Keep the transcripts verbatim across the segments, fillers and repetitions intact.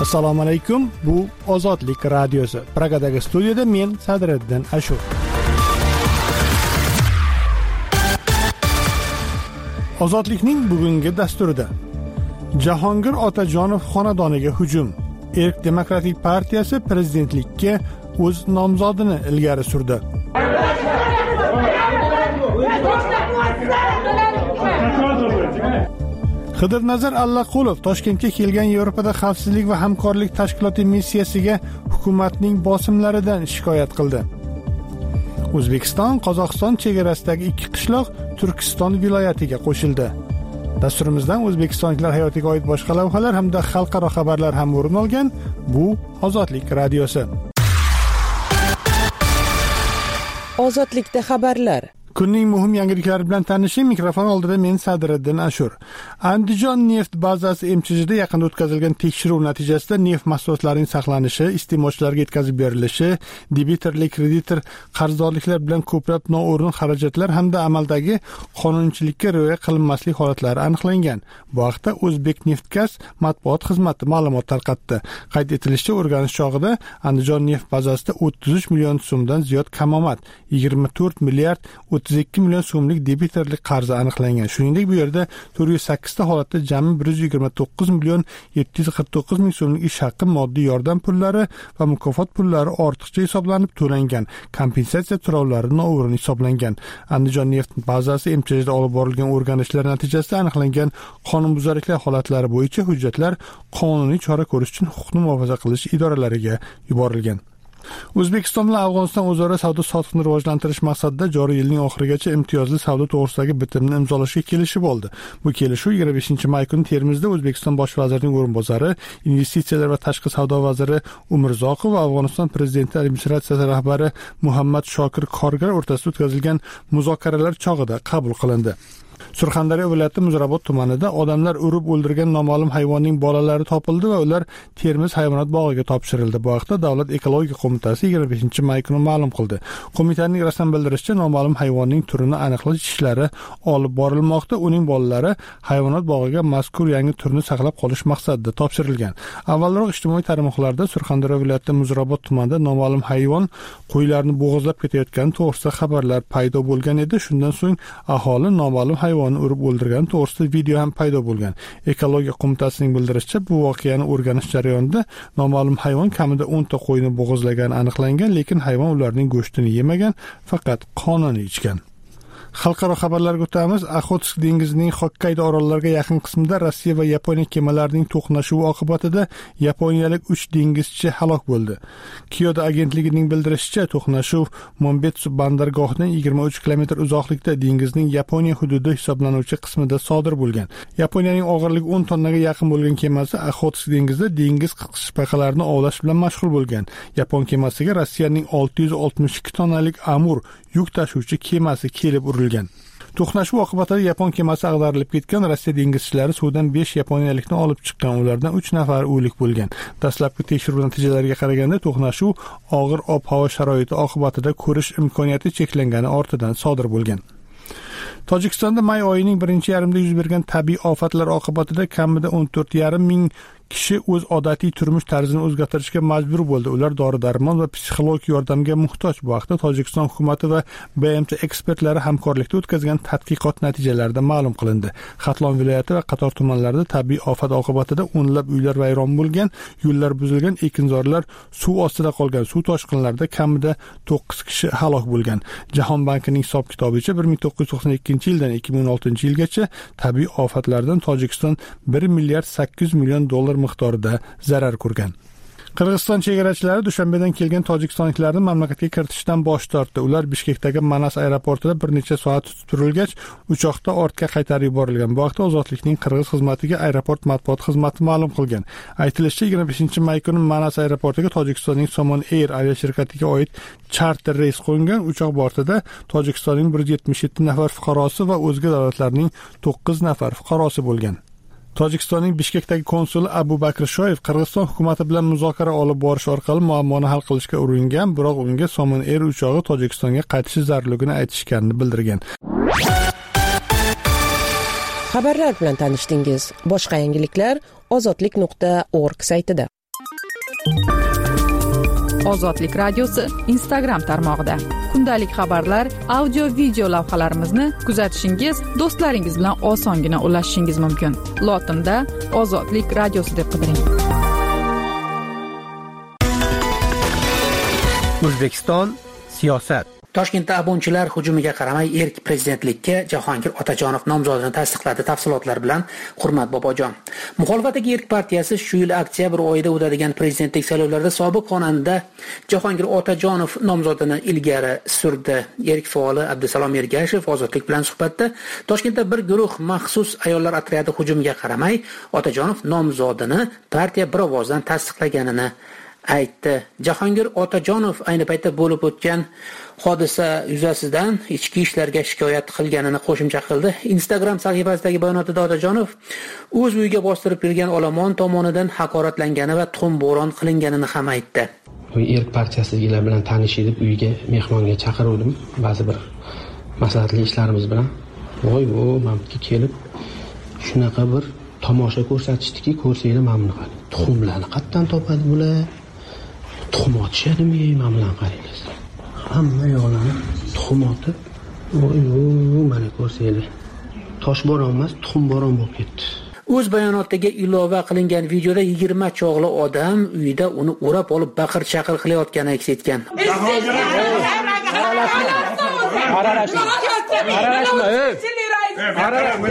Assalomu alaykum. Bu Ozodlik radiosi. Pragadagi studiyada men Sadriddin Ashur. Ozodlikning bugungi dasturida Jahongir Otajonov xonadoniga hujum. Erk Demokratik partiyasi prezidentlikka o'z nomzodini ilgari surdi. Xidirnazar Allaqulov Toshkentga kelgan Yevropada xavfsizlik va hamkorlik tashkiloti missiyasiga hukumatning bosimlaridan shikoyat qildi. O'zbekiston Qozog'iston chegarasidagi ikki qishloq Turkiston viloyatiga qo'shildi. Dasturimizdan o'zbekistonliklar hayotiga oid boshqa lavhalar hamda xalqaro xabarlar ham o'rin olgan. Bu Ozodlik radiosi. Ozodlikda xabarlar. Kunning muhim yangiliklari bilan tanishing. Mikrofon oldida men Sadriddin Ashur. Andijon neft bazasi M Ch Jda yaqinda o'tkazilgan tekshiruv natijasida neft mahsulotlarining saqlanishi, iste'molchilarga yetkazib berilishi, debitorlik, kreditor qarzdorliklar bilan ko'plab noo'rin xarajatlar hamda amaldagi qonunchilikka rioya qilinmaslik holatlari aniqlangan. Bu haqda O'zbekneftgaz matbuot xizmati ma'lumot tarqatdi. Qayd etilishicha, o'rganish chog'ida Andijon neft bazasida o'ttiz uch million so'mdan ziyod kamomad, yigirma to'rt milliard o'ttiz ikki million so'mlik debitorlik qarzi aniqlangan. Shuningdek, bu yerda to'rt yuz sakkiz ta holatda jami bir yuz yigirma to'qqiz million yetti yuz qirq to'qqiz ming so'mlik ish haqqi, moddiy yordam pullari va mukofot pullari ortiqcha hisoblanib to'langan. Kompensatsiya to'lovlari noo'rin hisoblangan. Andijon neft bazasi M Ch Jda olib borilgan o'rganishlar natijasida aniqlangan qonunbuzarliklar holatlari bo'yicha hujjatlar qonuniy chora ko'rish uchun huquqni muhofaza qilish idoralariga yuborilgan. O'zbekiston bilan Afg'oniston o'zaro savdo-sotiqni rivojlantirish maqsadida joriy yilning oxirigacha imtiyozli savdo to'g'risidagi bitimni imzolashga kelishib oldi. Bu kelishuv yigirma beshinchi may kuni Termizda O'zbekiston bosh vazirining o'rinbosari, investitsiyalar va tashqi savdo vaziri Umurzoqov va Afg'oniston prezidenti administratsiyasi rahbari Muhammad Shokir Korgar o'rtasida o'tkazilgan muzokaralar chog'ida qabul qilindi. Surxondaryo viloyati Muzrabot tumanida odamlar urib o'ldirgan noma'lum hayvonning bolalari topildi va ular Termiz hayvonot bog'iga topshirildi. Bu haqda Davlat ekologik qo'mitasi yigirma beshinchi may kuni ma'lum qildi. Qo'mitaning rasman bildirishicha, noma'lum hayvonning turini aniqlash ishlari olib borilmoqda. Uning bolalari hayvonot bog'iga mazkur yangi turni saqlab qolish maqsadida topshirilgan. Avvalroq ijtimoiy tarmoqlarda Surxondaryo viloyati Muzrabot tumanida noma'lum hayvon qo'ylarni bo'g'izlab ketayotgani to'g'risida xabarlar paydo bo'lgan edi. Shundan so'ng aholi noma'lum hayvonni urib o'ldirgani to'g'risida video ham paydo bo'lgan. Ekologiya qo'mitasining bildirishicha, bu voqeani o'rganish jarayonida noma'lum hayvon kamida o'n ta qo'yni bo'g'izlagani aniqlangan, lekin hayvon ularning go'shtini yemagan, faqat qonini ichgan. Xalqaro xabarlarga o'tamiz. Oxotsk dengizining Xokkaydo orollariga yaqin qismida Rossiya va Yaponiya kemalarining to'qnashuvi oqibatida yaponiyalik uch dengizchi halok bo'ldi. Kyoto agentligining bildirishicha, to'qnashuv Monbetsu bandargohidan yigirma uch kilometr uzoqlikda dengizning Yaponiya hududi hisoblanuvchi qismida sodir bo'lgan. Yaponiyaning og'irligi o'n tonnaga yaqin bo'lgan kemasi Oxotsk dengizida dengiz qisqichbaqalarini ovlash bilan mashg'ul bo'lgan. Yapon kemasiga Rossiyaning olti yuz oltmish ikki tonnalik Amur yuk tashuvchi kemasi kelib urilgan. To'qnashuv oqibatida Yapon kemasi ag'darilib ketgan. Rossiya dengizchilari suvdan besh yaponiyalikni olib chiqqan. Ulardan uch nafari o'lik bo'lgan. Dastlabki tekshiruv natijalariga qaraganda, to'qnashuv og'ir ob-havo sharoiti oqibatida ko'rish imkoniyati cheklangani ortidan sodir bo'lgan. Tojikistonda may oyining birinchi yarmida yuz bergan tabiiy ofatlar oqibatida kamida o'n to'rt yarim ming kishi o'z odatiy turmush tarzini o'zgartirishga majbur bo'ldi. Ular dori-darmon va psixologik yordamga muhtoj. Bu haqda Tojikiston hukumati va B M T ekspertlari hamkorlikda o'tkazgan tadqiqot natijalarida ma'lum qilindi. Xatlon viloyati va qator tumanlarda tabiiy ofat oqibatida o'nlab uylar vayron bo'lgan, yo'llar buzilgan, ekinzorlar suv ostida qolgan. Suv toshqinlarida kamida to'qqiz kishi halok bo'lgan. Jahon bankining hisob-kitobicha bir ming to'qqiz yuz to'qson ikkinchi yildan ikki ming o'n oltinchi yilgacha tabiiy ofatlardan Tojikiston bir milliard sakkiz yuz million dollar miqdorida zarar ko'rgan. Qirg'iziston chegarachilari Dushanbedan kelgan tojikistonliklarni mamlakatga kiritishdan bosh tortdi. Ular Bishkekdagi Manas aeroportida bir necha soat tutib turilgach, uchoqda ortga qaytarib yuborilgan. Bu haqda Ozodlikning Qirg'iz xizmatiga aeroport matbuot xizmati ma'lum qilgan. Aytilishicha, yigirma beshinchi may kuni Manas aeroportiga Tojikistonning Somon Air aviashirkatiga oid charter reys qo'ngan. Uchoq bortida Tojikistonning bir yuz yetmish yetti nafar fuqarosi va o'zga davlatlarning to'qqiz nafar fuqarosi bo'lgan. Tojikistonning Bishkekdagi konsuli Abu Bakr Shoyev Qirg'iziston hukumati bilan muzokara olib borish orqali muammoni hal qilishga uringan, biroq unga Somon Air uchog'i Tojikistonga qaytishi zarurligini aytishganini bildirgan. Xabarlar bilan tanishdingiz. Boshqa yangiliklar ozodlik nuqta org saytida. Ozodlik radiosi Instagram tarmog'ida. Kundalik xabarlar, audio video lavhalarimizni kuzatishingiz, do'stlaringiz bilan osongina ulashishingiz mumkin. Lotinda Ozodlik radiosi deb qidiring. O'zbekiston siyosat. Toshkentda abonchilar hujumiga qaramay erk prezidentlikka Jahongir Otajonov nomzodini tasdiqladi. Tafsilotlar bilan Hurmat Bobojon. Muxolifatdagi erk partiyasi shu yil oktyabr oyida o'tadigan prezidentlik saylovlarida sobiq xonanda Jahongir Otajonov nomzodini ilgari surdi. Erk faoli Abdusalom Ergashev Ozodlik bilan suhbatda Toshkentda bir guruh maxsus ayollar otryadi hujumiga qaramay Otajonov nomzodini partiya bir ovozdan tasdiqlaganini aytdi. Jahongir Otajonov ayni paytda bo'lib o'tgan hodisa yuzasidan ichki ishlarga shikoyat qilganini qo'shimcha qildi. Instagram sahifasidagi bayonotida Otajonov o'z uyiga bostirib kirgan olomon tomonidan haqoratlangani va tuxum bo'ron qilinganini ham aytdi. Erk partiyasidagilar bilan tanishib deb uyiga mehmonga chaqirdim. Ba'zi bir maslahatli ishlarimiz bilan voy vo mamlakatga kelib shunaqa bir tomosha ko'rsatishdiki, ko'rsanglar mamnun qiling. Tuxumlarni qayerdan topadi bular? Tuxum otishadimi, mamlan qaraysiz. Hamma yo'lini tuxum otib, voy voy mana ko'rsanglar. Tosh bo'ron emas, tuxum bo'ron bo'lib ketdi. O'z bayonotiga ilova qilingan videoda yigirma chog'li odam uyida uni o'rab olib baqir-chaqir qilayotgani aks etgan. Aralashma. Aralashma, ey. Aralashma.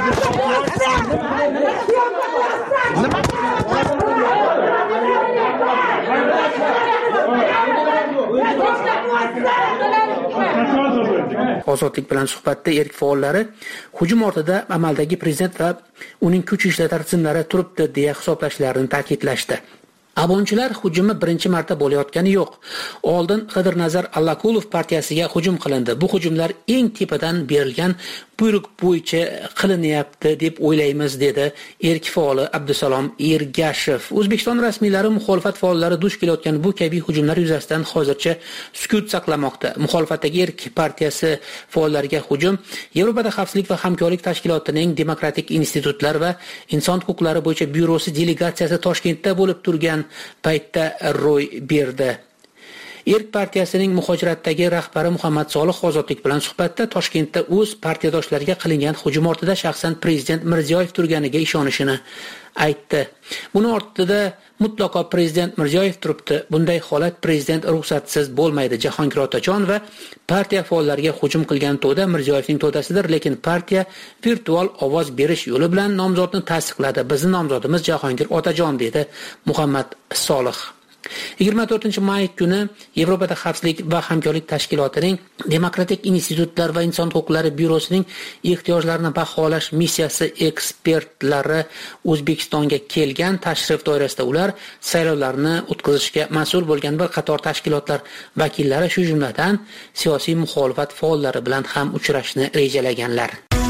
Ozodlik bilan suhbatda erk faollari hujum ortida amaldagi prezident va uning kuch ishlatar tizimlari turibdi deya hisoblashlarini ta'kidlashdi. Abonchilar hujumi birinchi marta bo'layotgani yo'q. Oldin Qidirnazar Allaqulov partiyasiga hujum qilindi. Bu hujumlar eng tepadan berilgan buyruq bo'yicha qilinyapti deb o'ylaymiz, dedi erk faoli Abdusalom Ergashev. O'zbekiston rasmiylari muxolifat faollari duch kelayotgan bu kabi hujumlar yuzasidan hozircha sukut saqlamoqda. Muxolifatdagi erk partiyasi faollariga hujum Yevropada xavfsizlik va hamkorlik tashkilotining demokratik institutlar va inson huquqlari bo'yicha byurosi delegatsiyasi Toshkentda bo'lib turgan paytda ro'y berdi. Erk partiyasining muhojiratdagi rahbari Muhammad Solih Ozodlik bilan suhbatda Toshkentda o'z partiyadoshlariga qilingan hujum ortida shaxsan prezident Mirziyoyev turganiga ishonishini aytdi. Buni ortida mutlaqo prezident Mirziyoyev turibdi. Bunday holat prezident ruxsatsiz bo'lmaydi. Jahongir Otajon va partiya faollariga hujum qilgan to'da Mirziyoyevning to'dasidir, lekin partiya virtual ovoz berish yo'li bilan nomzodni tasdiqladi. Bizning nomzodimiz Jahongir Otajon, dedi Muhammad Solih. yigirma to'rtinchi may kuni Yevropada xavfsizlik va hamkorlik tashkilotining demokratik institutlar va inson huquqlari byurosining ehtiyojlarini baholash missiyasi ekspertlari O'zbekistonga kelgan. Tashrif doirasida ular saylovlarni o'tkazishga mas'ul bo'lgan bir qator tashkilotlar vakillari, shu jumladan siyosiy muxolifat faollari bilan ham uchrashni rejalaganlar.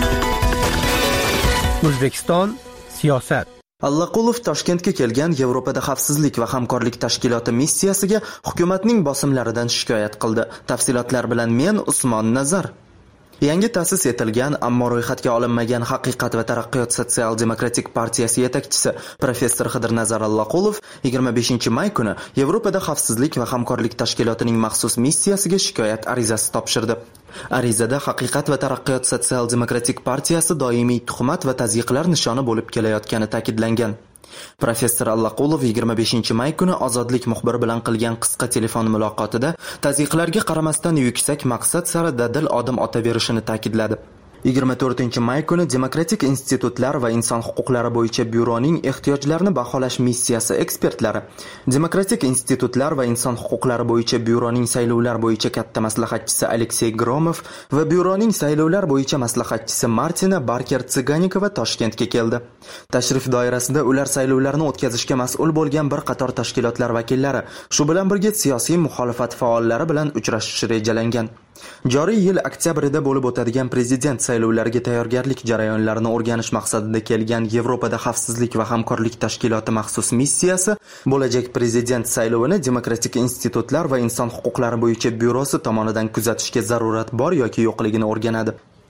O'zbekiston siyosat. Allaqulov Toshkentga kelgan Yevropada xavfsizlik va hamkorlik tashkiloti missiyasiga hukumatning bosimlaridan shikoyat qildi. Tafsilotlar bilan men Usmon Nazar. Yangi ta'sis etilgan, ammo ro'yxatga olinmagan Haqiqat va taraqqiyot sotsial-demokratik partiyasi yetakchisi professor Qidirnazar Allaqulov yigirma beshinchi may kuni Yevropada xavfsizlik va hamkorlik tashkilotining maxsus missiyasiga shikoyat arizasi topshirdi. Arizada Haqiqat va taraqqiyot sotsial-demokratik partiyasi doimiy tuhmat va tazyiqlar nishoni bo'lib kelayotgani ta'kidlangan. Professor Allaqulov yigirma beshinchi may kuni Ozodlik muxbiri bilan qilgan qisqa telefon muloqotida tazyiqlarga qaramasdan yuksak maqsad sari dadil odim otaverishini ta'kidladi. yigirma to'rtinchi may kuni Demokratik institutlar va inson huquqlari bo'yicha byuroning ehtiyojlarini baholash missiyasi ekspertlari, Demokratik institutlar va inson huquqlari bo'yicha byuroning saylovlar bo'yicha katta maslahatchisi Aleksey Gromov va byuroning saylovlar bo'yicha maslahatchisi Martina Barker-Tsiganikova Toshkentga keldi. Tashrif doirasida ular saylovlarni o'tkazishga mas'ul bo'lgan bir qator tashkilotlar vakillari, shu bilan birga siyosiy muxolifat faollari bilan uchrashishi rejalangan. Joriy yil oktyabrida bo'lib o'tadigan prezident saylovlariga tayyorgarlik jarayonlarini o'rganish maqsadida kelgan Yevropada xavfsizlik va hamkorlik tashkiloti maxsus missiyasi bo'lajak prezident saylovini Demokratik institutlar va inson huquqlari bo'yicha byurosi tomonidan kuzatishga zarurat bor yoki yo'qligini o'rganadi.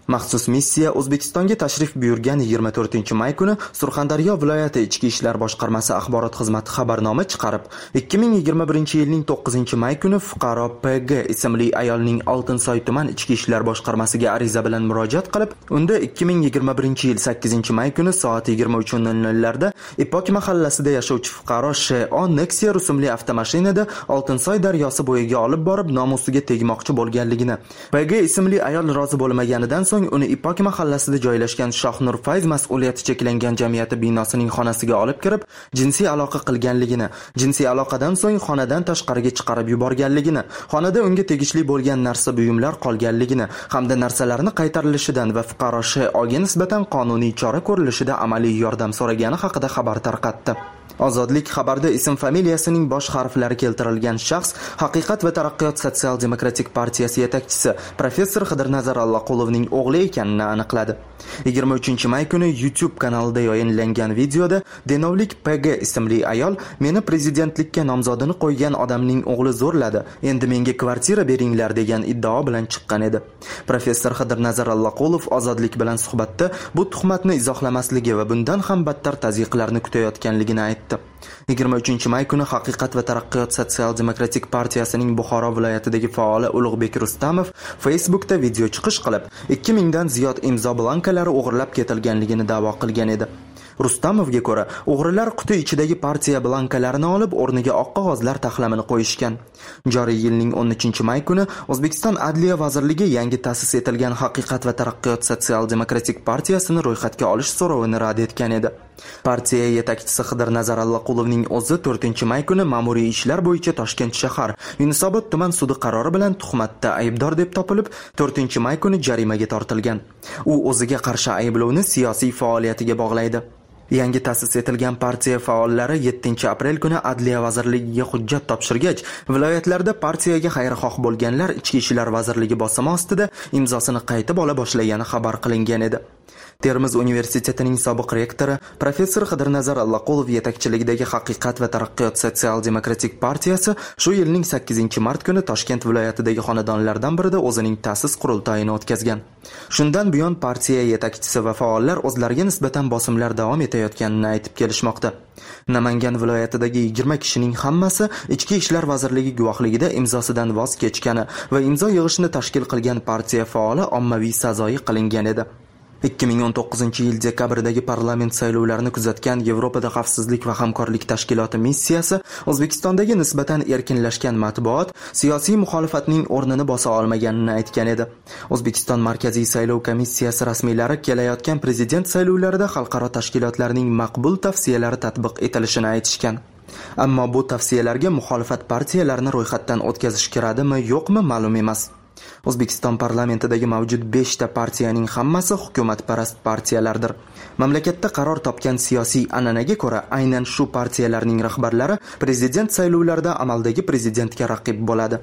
Maxsus missiya O'zbekistonga tashrif buyurgan yigirma to'rtinchi may kuni Surxondaryo viloyati Ichki ishlar boshqarmasi axborot xizmati xabarnoma chiqarib, ikki ming yigirma birinchi yilning to'qqizinchi may kuni fuqaro P G ismli ayolning Oltinsoy tuman Ichki ishlar boshqarmasiga ariza bilan murojaat qilib, unda ikki ming yigirma birinchi yil sakkizinchi may kuni soat yigirma uch nol nol larda Ipok mahallasida yashovchi fuqaro Sh O Nexia rusumli avtomashinada Oltinsoy daryosi bo'yiga olib borib nomusiga tegmoqchi bo'lganligini, P G ismli ayol rozi bo'lmaganidan so'ng uni Ipok mahallasida joylashgan Shohnur Fayz mas'uliyati cheklangan jamiyati binosining xonasiga olib kirib, jinsiy aloqa qilganligini, jinsiy aloqadan so'ng xonadan tashqariga chiqarib yuborganligini, xonada unga tegishli bo'lgan narsa buyumlar qolganligini hamda narsalarni qaytarilishidan va fuqaro Sh Oga nisbatan qonuniy chora ko'rilishida amaliy yordam so'ragani haqida xabar tarqatdi. Ozodlik xabarda ism familiyasining bosh harflari keltirilgan shaxs Haqiqat va taraqqiyot sotsial-demokratik partiyasi yetakchisi professor Xidirnazar Alloqulovning o'g'li ekanini aniqladi. yigirma uchinchi may kuni YouTube kanalida yayinlangan videoda Denovlik P G ismli ayol meni prezidentlikka nomzodini qo'ygan odamning o'g'li zo'rladi, endi menga kvartira beringlar degan iddao bilan chiqqan edi. Professor Xidirnazar Alloqulov Ozodlik bilan suhbatda bu tuhmatni izohlamasligi va bundan ham battar tazyiqlarni kutayotganligini aytdi. yigirma uchinchi may kuni Haqiqat va taraqqiyot sotsial-demokratik partiyasining Buxoro viloyatidagi faoli Ulug'bek Rustamov Facebookda video chiqish qilib, ikki mingdan ziyod imzo blankalari o'g'irlab ketilganligini da'vo qilgan edi. Rustamovga ko'ra, o'g'rilar quti ichidagi partiya blankalarini olib, o'rniga oq qog'ozlar taxlamini qo'yishgan. Joriy yilning o'n uchinchi may kuni O'zbekiston Adliya vazirligi yangi ta'sis etilgan Haqiqat va taraqqiyot sotsial-demokratik partiyasini ro'yxatga olish so'rovini rad etgan edi. Partiya yetakchisi Xidirnazar Alloqulovning o'zi to'rtinchi may kuni ma'muriy ishlar bo'yicha Toshkent shahar Yunusobod tuman sudi qarori bilan tuhmatda aybdor deb topilib, to'rtinchi may kuni jarimaga tortilgan. U o'ziga qarshi ayblovni siyosiy faoliyatiga bog'laydi. Yangi ta'sis etilgan partiya faollari yettinchi aprel kuni Adliya vazirligiga hujjat topshirgach, viloyatlarda partiyaga xayrixoh bo'lganlar Ichki ishlar vazirligi bosimi ostida imzosini qaytib ola boshlagani xabar qilingan edi. Termiz universitetining sobiq rektori professor Xidirnazar Alloqulov yetakchiligidagi Haqiqat va taraqqiyot sotsial-demokratik partiyasi shu yilning sakkizinchi mart kuni Toshkent viloyatidagi xonadonlardan birida o'zining ta'sis qurultoyini o'tkazgan. Shundan buyon partiya yetakchisi va faollar o'zlariga nisbatan bosimlar davom etayotganini aytib kelishmoqda. Namangan viloyatidagi yigirma kishining hammasi Ichki ishlar vazirligi guvohligida imzosidan voz kechgani va imzo yig'ishni tashkil qilgan partiya faoli ommaviy sazoyi qilingan edi. ikki ming o'n to'qqizinchi yil dekabrdagi parlament saylovlarini kuzatgan Yevropada xavfsizlik va hamkorlik tashkiloti missiyasi O'zbekistondagi nisbatan erkinlashgan matbuot siyosiy muxolifatning o'rnini bosa olmaganini aytgan edi. O'zbekiston Markaziy saylov komissiyasi rasmiylari kelayotgan prezident saylovlarida xalqaro tashkilotlarning maqbul tavsiyalari tatbiq etilishini aytishgan. Ammo bu tavsiyalarga muxolifat partiyalarini ro'yxatdan o'tkazish kiradimi, yo'qmi ma'lum emas. O'zbekiston parlamentidagi mavjud besh ta partiyaning hammasi hukumatparast partiyalardir. Mamlakatda qaror topgan siyosiy an'anaga ko'ra, aynan shu partiyalarning rahbarlari prezident saylovlarida amaldagi prezidentga raqib bo'ladi.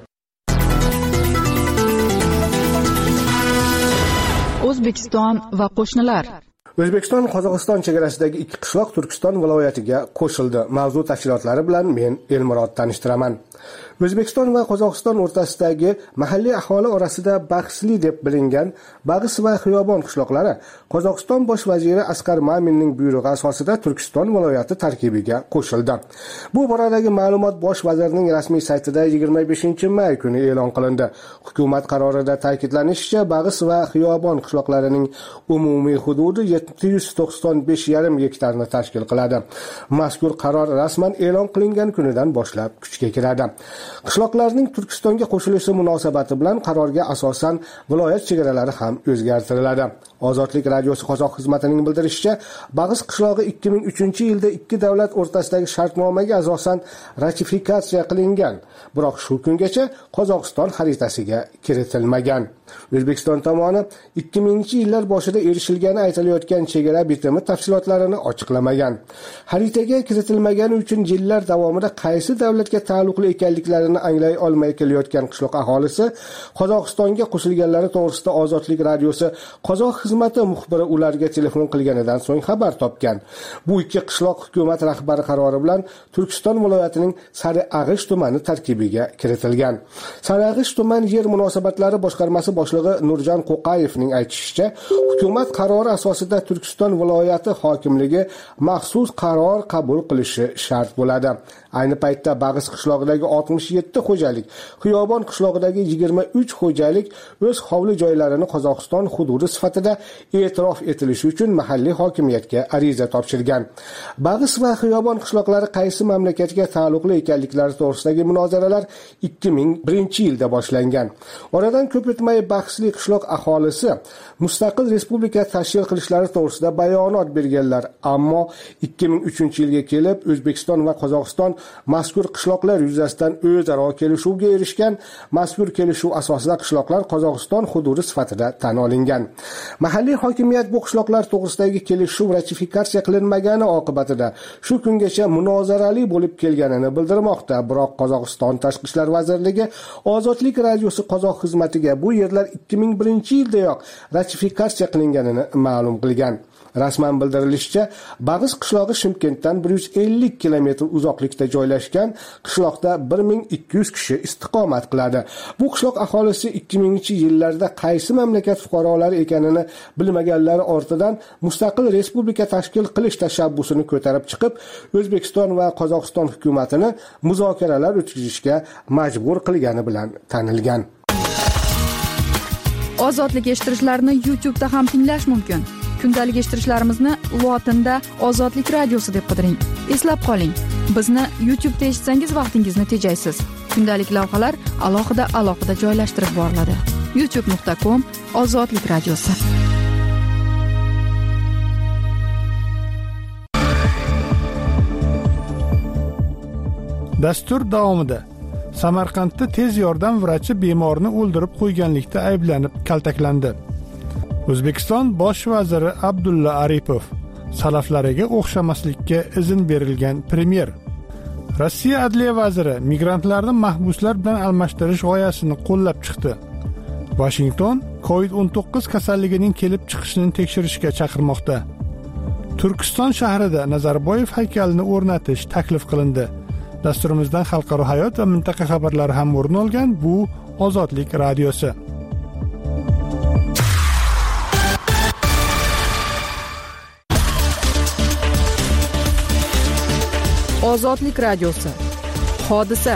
O'zbekiston va qo'shnilar. O'zbekiston Qozog'iston chegarasidagi ikki qishloq Turkiston viloyatiga qo'shildi. Mavzu tafsilotlari bilan men Elmurod tanishtiraman. O'zbekiston va Qozog'iston o'rtasidagi mahalliy aholi orasida bahsli deb bilingan Bag'is va Xiyobon qishloqlari Qozog'iston bosh vaziri Asqar Maminning buyrug'i asosida Turkiston viloyati tarkibiga qo'shildi. Bu boradagi ma'lumot bosh vazirning rasmiy saytida yigirma beshinchi may kuni e'lon qilindi. Hukumat qarorida ta'kidlanishicha, Bag'is va Xiyobon qishloqlarining umumiy hududi yetti yuz to'qson besh yarim gektarni tashkil qiladi. Mazkur qaror rasman e'lon qilingan kunidan boshlab kuchga kiradi. Qishloqlarning Turkistonga qo'shilishi munosabati bilan qarorga asosan viloyat chegaralari ham o'zgartiriladi. Ozodlik radiosi qozoq xizmatining bildirishicha, Bag'is qishlog'i ikki ming uchinchi yilda ikki davlat o'rtasidagi shartnomaga asosan ratifikatsiya qilingan, biroq shu kungacha Qozog'iston xaritasiga kiritilmagan. O'zbekiston tomoni ikki mingchi yillar boshida erishilgani aytilayotgan bo'layotgan chegara bitimi tafsilotlarini ochiqlamagan. Xaritaga kiritilmagani uchun yillar davomida qaysi davlatga taalluqli ekanliklarini anglay olmay kelayotgan qishloq aholisi Qozog'istonga qo'shilganlari to'g'risida Ozodlik radiosi qozoq xizmati muxbiri ularga telefon qilganidan so'ng xabar topgan. Bu ikki qishloq hukumat rahbari qarori bilan Turkiston viloyatining Sariag'ish tumani tarkibiga kiritilgan. Sariag'ish tuman yer munosabatlari boshqarmasi boshlig'i Nurjon Qo'qayevning aytishicha, hukumat qarori asosida Turkiston viloyati hokimligi maxsus qaror qabul qilishi shart bo'ladi. Ayni paytda Bag'is qishlog'idagi oltmish yetti xo'jalik, Xiyobon qishlog'idagi yigirma uch xo'jalik o'z hovli joylarini Qozog'iston hududi sifatida e'tirof etilishi uchun mahalliy hokimiyatga ariza topshirgan. Bag'is va Xiyobon qishloqlari qaysi mamlakatga taalluqli ekanliklari to'g'risidagi munozaralar ikki ming birinchi yilda boshlangan. Oradan ko'p o'tmay Bag'isli qishloq aholisi mustaqil respublika tashkil qilishlari to'g'risida bayonot berganlar, ammo ikki ming uchinchi yilga kelib O'zbekiston va Qozog'iston mazkur qishloqlar yuzasidan o'zaro kelishuvga erishgan. Mazkur kelishuv asosida qishloqlar Qozog'iston hududi sifatida tan olingan. Mahalliy hokimiyat bu qishloqlar to'g'risidagi kelishuv ratifikatsiya qilinmagani oqibatida shu kungacha munozarali bo'lib kelganini bildirmoqda. Biroq Qozog'iston Tashqi ishlar vazirligi Ozodlik radiosi qozoq xizmatiga bu yerlar ikki ming birinchi yildayoq ratifikatsiya qilinganini ma'lum qilgan. Rasman bildirilishicha, Bag'is qishlog'i Shimkentdan bir yuz ellik kilometr uzoqlikda joylashgan. Qishloqda bir ming ikki yuz kishi istiqomat qiladi. Bu qishloq aholisi ikki mingchi yillarda qaysi mamlakat fuqarolari ekanini bilmaganlari ortidan mustaqil respublika tashkil qilish tashabbusini ko'tarib chiqib, O'zbekiston va Qozog'iston hukumatini muzokaralar o'tkazishga majbur qilgani bilan tanilgan. Ozodlik eshittirishlarni YouTube'da ham tinglash mumkin. Kundalik eshittirishlarimizni lotinda Ozodlik radiosi deb qidiring. Eslab qoling, bizni YouTube'da eshitsangiz vaqtingizni tejaysiz. Kundalik lavhalar alohida alohida joylashtirib boriladi. youtube nuqta com Ozodlik radiosi. Dastur davomida Samarqandda tez yordam vrachi bemorni o'ldirib qo'yganlikda ayblanib kaltaklandi. O'zbekiston bosh vaziri Abdulla Aripov salaflariga o'xshamaslikka izn berilgan premyer. Rossiya adliya vaziri migrantlarni mahbuslar bilan almashtirish g'oyasini qo'llab chiqdi. Washington covid o'n to'qqiz kasalligining kelib chiqishini tekshirishga chaqirmoqda. Turkiston shahrida Nazarboyev haykalini o'rnatish taklif qilindi. Dasturimizdan xalqaro hayot va mintaqa xabarlari ham o'rin olgan. Bu Ozodlik radiosi. Ozodlik radiosi. Hodisa.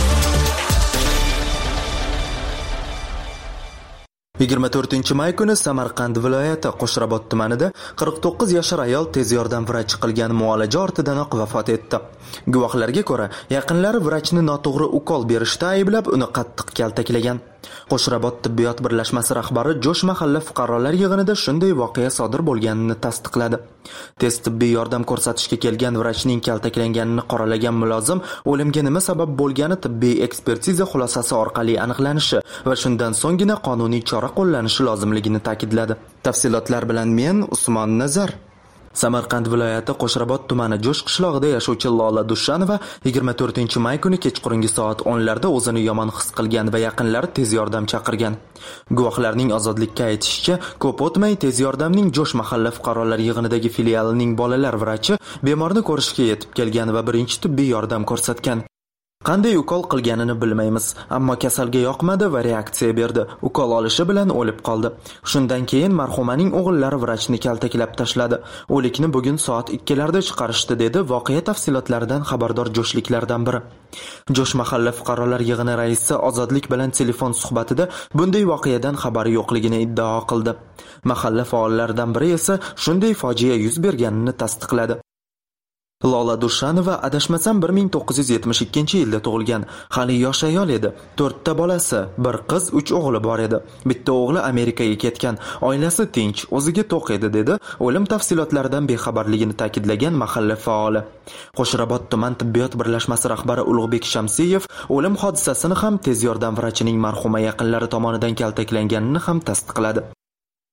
yigirma to'rtinchi may kuni Samarqand viloyati Qo'shrabot tumanida qirq to'qqiz yashar ayol tez yordam vrachi qilgan muolaja ortidanoq vafot etdi. Guvohlarga ko'ra, yaqinlari vrachni noto'g'ri ukol berishda ayblab, uni qattiq kaltaklagan. Qo'shrabot tibbiyot birlashmasi rahbari Jo'sh mahalla fuqarolar yig'inida shunday voqea sodir bo'lganini tasdiqladi. Tez tibbiy yordam ko'rsatishga kelgan vrachning kaltaklanganini qoralagan mulozim o'limga nima sabab bo'lgani tibbiy ekspertiza xulosasi orqali aniqlanishi va shundan so'nggina qonuniy chora qo'llanishi lozimligini ta'kidladi. Tafsilotlar bilan men Usmon Nazar. Samarqand viloyati Qo'shrabot tumani Jo'sh qishlog'ida yashovchi Lola Dushanova yigirma to'rtinchi may kuni kechqurungi soat o'nlarda o'zini yomon his qilgan va yaqinlari tez yordam chaqirgan. Guvohlarning Ozodlikka aytishicha, ko'p o'tmay tez yordamning Jo'sh mahalla fuqarolar yig'inidagi filialining bolalar vrachi bemorni ko'rishga yetib kelgan va birinchi tibbiy yordam ko'rsatgan. Qanday ukol qilganini bilmaymiz, ammo kasalga yoqmadi va reaksiya berdi. Ukol olishi bilan o'lib qoldi. Shundan keyin marhumaning o'g'illari vrachni kaltaklab tashladi. O'likni bugun soat ikkilarda chiqarishdi, dedi voqea tafsilotlaridan xabardor jo'shliklardan biri. Jo'sh mahalla fuqarolar yig'ini raisi Ozodlik bilan telefon suhbatida bunday voqeadan xabari yo'qligini iddao qildi. Mahalla faollaridan biri esa shunday fojia yuz berganini tasdiqladi. Lola Dushanova adashmasam bir ming to'qqiz yuz yetmish ikkinchi yilda tug'ilgan. Hali yosh ayol edi. to'rtta bolasi, bir qiz, uch o'g'li bor edi. Bitta o'g'li Amerikaga ketgan. Oilasi tinch, o'ziga to'q edi, dedi. O'lim tafsilotlaridan bexabarligini ta'kidlagan mahalla faoli. Qo'shrabot tuman tibbiyot birlashmasi rahbari Ulug'bek Shamsiyev o'lim hodisasini ham tez yordam vrachining marhuma yaqinlari tomonidan kaltaklanganini ham tasdiqladi.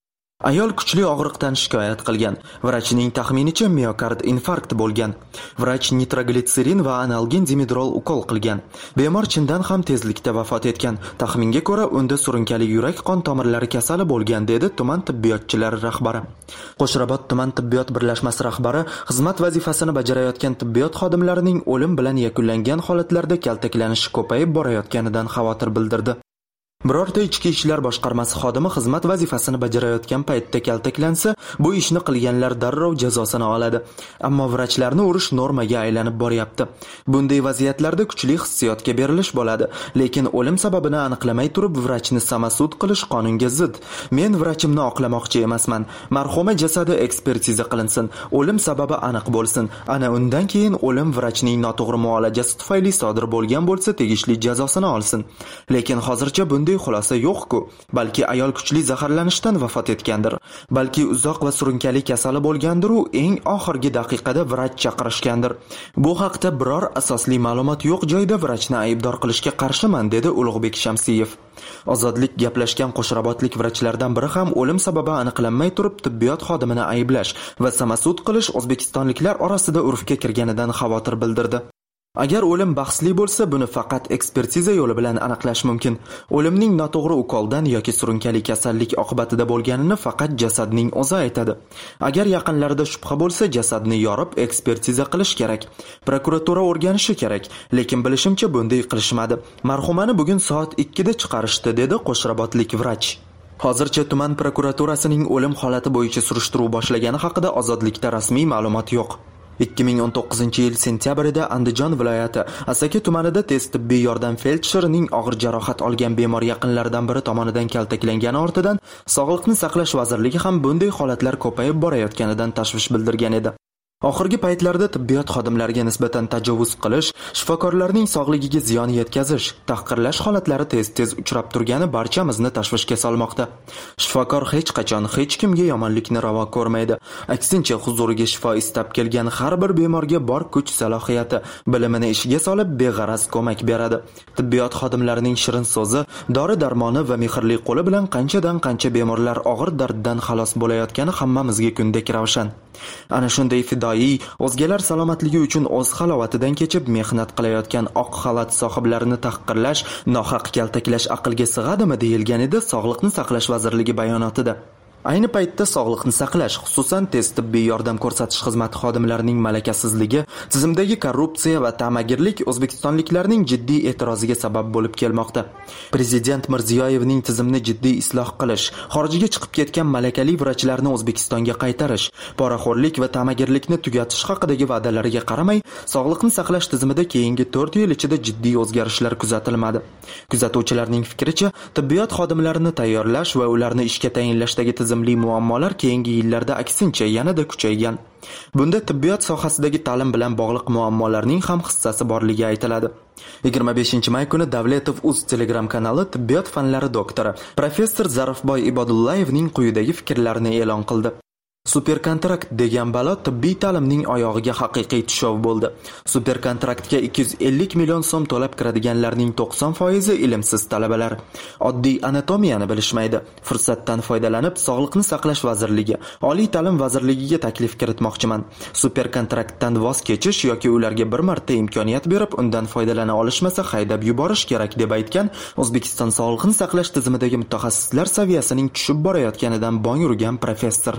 Ayol kuchli og'riqdan shikoyat qilgan. Vrachning taxminicha miokard infarkt bo'lgan. Vrach nitroglitserin va analgin dimidrol ukol qilgan. Bemor chindan ham tezlikda vafot etgan. Taxminga ko'ra, unda surunkali yurak qon tomirlari kasali bo'lgan, dedi tuman tibbiyotchilari rahbari. Qo'shrabot tuman tibbiyot birlashmasi rahbari xizmat vazifasini bajarayotgan tibbiyot xodimlarining o'lim bilan yakunlangan holatlarda kaltaklanishi ko'payib borayotganidan xavotir bildirdi. Birorta ichki ishlar boshqarmasi xodimi xizmat vazifasini bajarayotgan paytda kaltaklansa, bu ishni qilganlar darrov jazosini oladi. Ammo vrachlarni urish normaga aylanib boryapti. Bunday vaziyatlarda kuchli hissiyotga berilish bo'ladi, lekin o'lim sababini aniqlamay turib vrachni samasud qilish qonunga zid. Men vrachimni oqlamoqchi emasman. Marhuma jasadi ekspertiza qilinsin, o'lim sababi aniq bo'lsin. Ana undan keyin o'lim vrachning noto'g'ri muolajasi tufayli sodir bo'lgan bo'lsa, tegishli jazosini olsin. Lekin hozircha bunday xulosa yo'q-ku, balki ayol kuchli zaharlanishdan vafot etgandir, balki uzoq va surunkali kasali bo'lgandir u eng oxirgi daqiqada vrach chaqirishgandir. Bu haqda biror asosli ma'lumot yo'q joyda vrachni aybdor qilishga qarshiman, dedi Ulug'bek Shamsiyev. Ozodlik gaplashgan qo'shrabotlik vrachlardan biri ham o'lim sababi aniqlanmay turib tibbiyot xodimini ayblash va samasud qilish o'zbekistonliklar orasida urfga kirganidan xavotir bildirdi. Agar o'lim bahsli bo'lsa, buni faqat ekspertiza yo'li bilan aniqlash mumkin. O'limning noto'g'ri ukoldan yoki surunkali kasallik oqibatida bo'lganini faqat jasadning o'zi aytadi. Agar yaqinlarida shubha bo'lsa, jasadni yorib ekspertiza qilish kerak. Prokuratura o'rganishi kerak, lekin bilishimcha bunday qilishmadi. Marhumani bugun soat ikkida chiqarishdi, dedi qo'shrabotlik vrach. Hozircha tuman prokuraturasining o'lim holati bo'yicha surishtiruv boshlagani haqida Ozodlikda rasmiy ma'lumot yo'q. ikki ming o'n to'qqizinchi yil sentyabrida Andijon viloyati Asaka tumanida tez tibbiy yordam feldsherning og'ir jarohat olgan bemor yaqinlaridan biri tomonidan kaltaklangani ortidan Sog'liqni saqlash vazirligi ham bunday holatlar ko'payib borayotganidan tashvish bildirgan edi. Oxirgi paytlarda tibbiyot xodimlariga nisbatan tajovuz qilish, shifokorlarning sog'ligiga ziyon yetkazish, tahqirlash holatlari tez-tez uchrab turgani barchamizni tashvishga solmoqda. Shifokor hech qachon hech kimga yomonlikni ravo ko'rmaydi. Aksincha, huzuriga shifo istab kelgan har bir bemorga bor kuch salohiyati, bilimini ishiga solib beg'araz ko'mak beradi. Tibbiyot xodimlarining shirin so'zi, dori-darmoni va mehrli qo'li bilan qanchadan qancha bemorlar og'ir darddan xalos bo'layotgani hammamizga kundek ravshan. Ana shunday fidoyi, o'zgalar salomatligi uchun o'z halovatidan kechib mehnat qilayotgan oq xalat sohiblarini tahqirlash, nohaq kaltaklash aqlga sig'adimi deyilgan edi Sog'liqni saqlash vazirligi bayonotida. Ayni paytda sog'liqni saqlash, xususan tez tibbiy yordam ko'rsatish xizmati xodimlarining malakasizligi, tizimdagi korrupsiya va ta'magirlik o'zbekistonliklarning jiddiy e'tiroziga sabab bo'lib kelmoqda. Prezident Mirziyoyevning tizimni jiddiy isloh qilish, xorijga chiqib ketgan malakali vrachlarni O'zbekistonga qaytarish, poraxo'rlik va ta'magirlikni tugatish haqidagi va'dalariga qaramay, sog'liqni saqlash tizimida keyingi to'rt yil ichida jiddiy o'zgarishlar kuzatilmadi. Kuzatuvchilarning fikricha, tibbiyot xodimlarini tayyorlash va ularni ishga tayinlashdagi tizimli muammolar keyingi yillarda aksincha yanada kuchaygan. Bunda tibbiyot sohasidagi ta'lim bilan bog'liq muammolarning ham hissasi borligi aytiladi. yigirma beshinchi may kuni Davletov.uz Telegram kanali tibbiyot fanlari doktori professor Zarafboy Ibodullayevning quyidagi fikrlarini e'lon qildi. Superkontrakt degan balo tibbiy ta'limning oyog'iga haqiqiy tushov bo'ldi. Superkontraktga ikki yuz ellik million so'm to'lab kiradiganlarning to'qson foizi ilmsiz talabalar. Oddiy anatomiyani bilishmaydi. Fursatdan foydalanib, Sog'liqni saqlash vazirligi, Oliy ta'lim vazirligiga taklif kiritmoqchiman. Superkontraktdan voz kechish yoki ularga bir marta imkoniyat berib, undan foydalana olishmasa haydab yuborish kerak deb aytgan O'zbekiston Sog'liqni saqlash tizimidagi mutaxassislar saviyasining tushib borayotganidan bong urgan professor.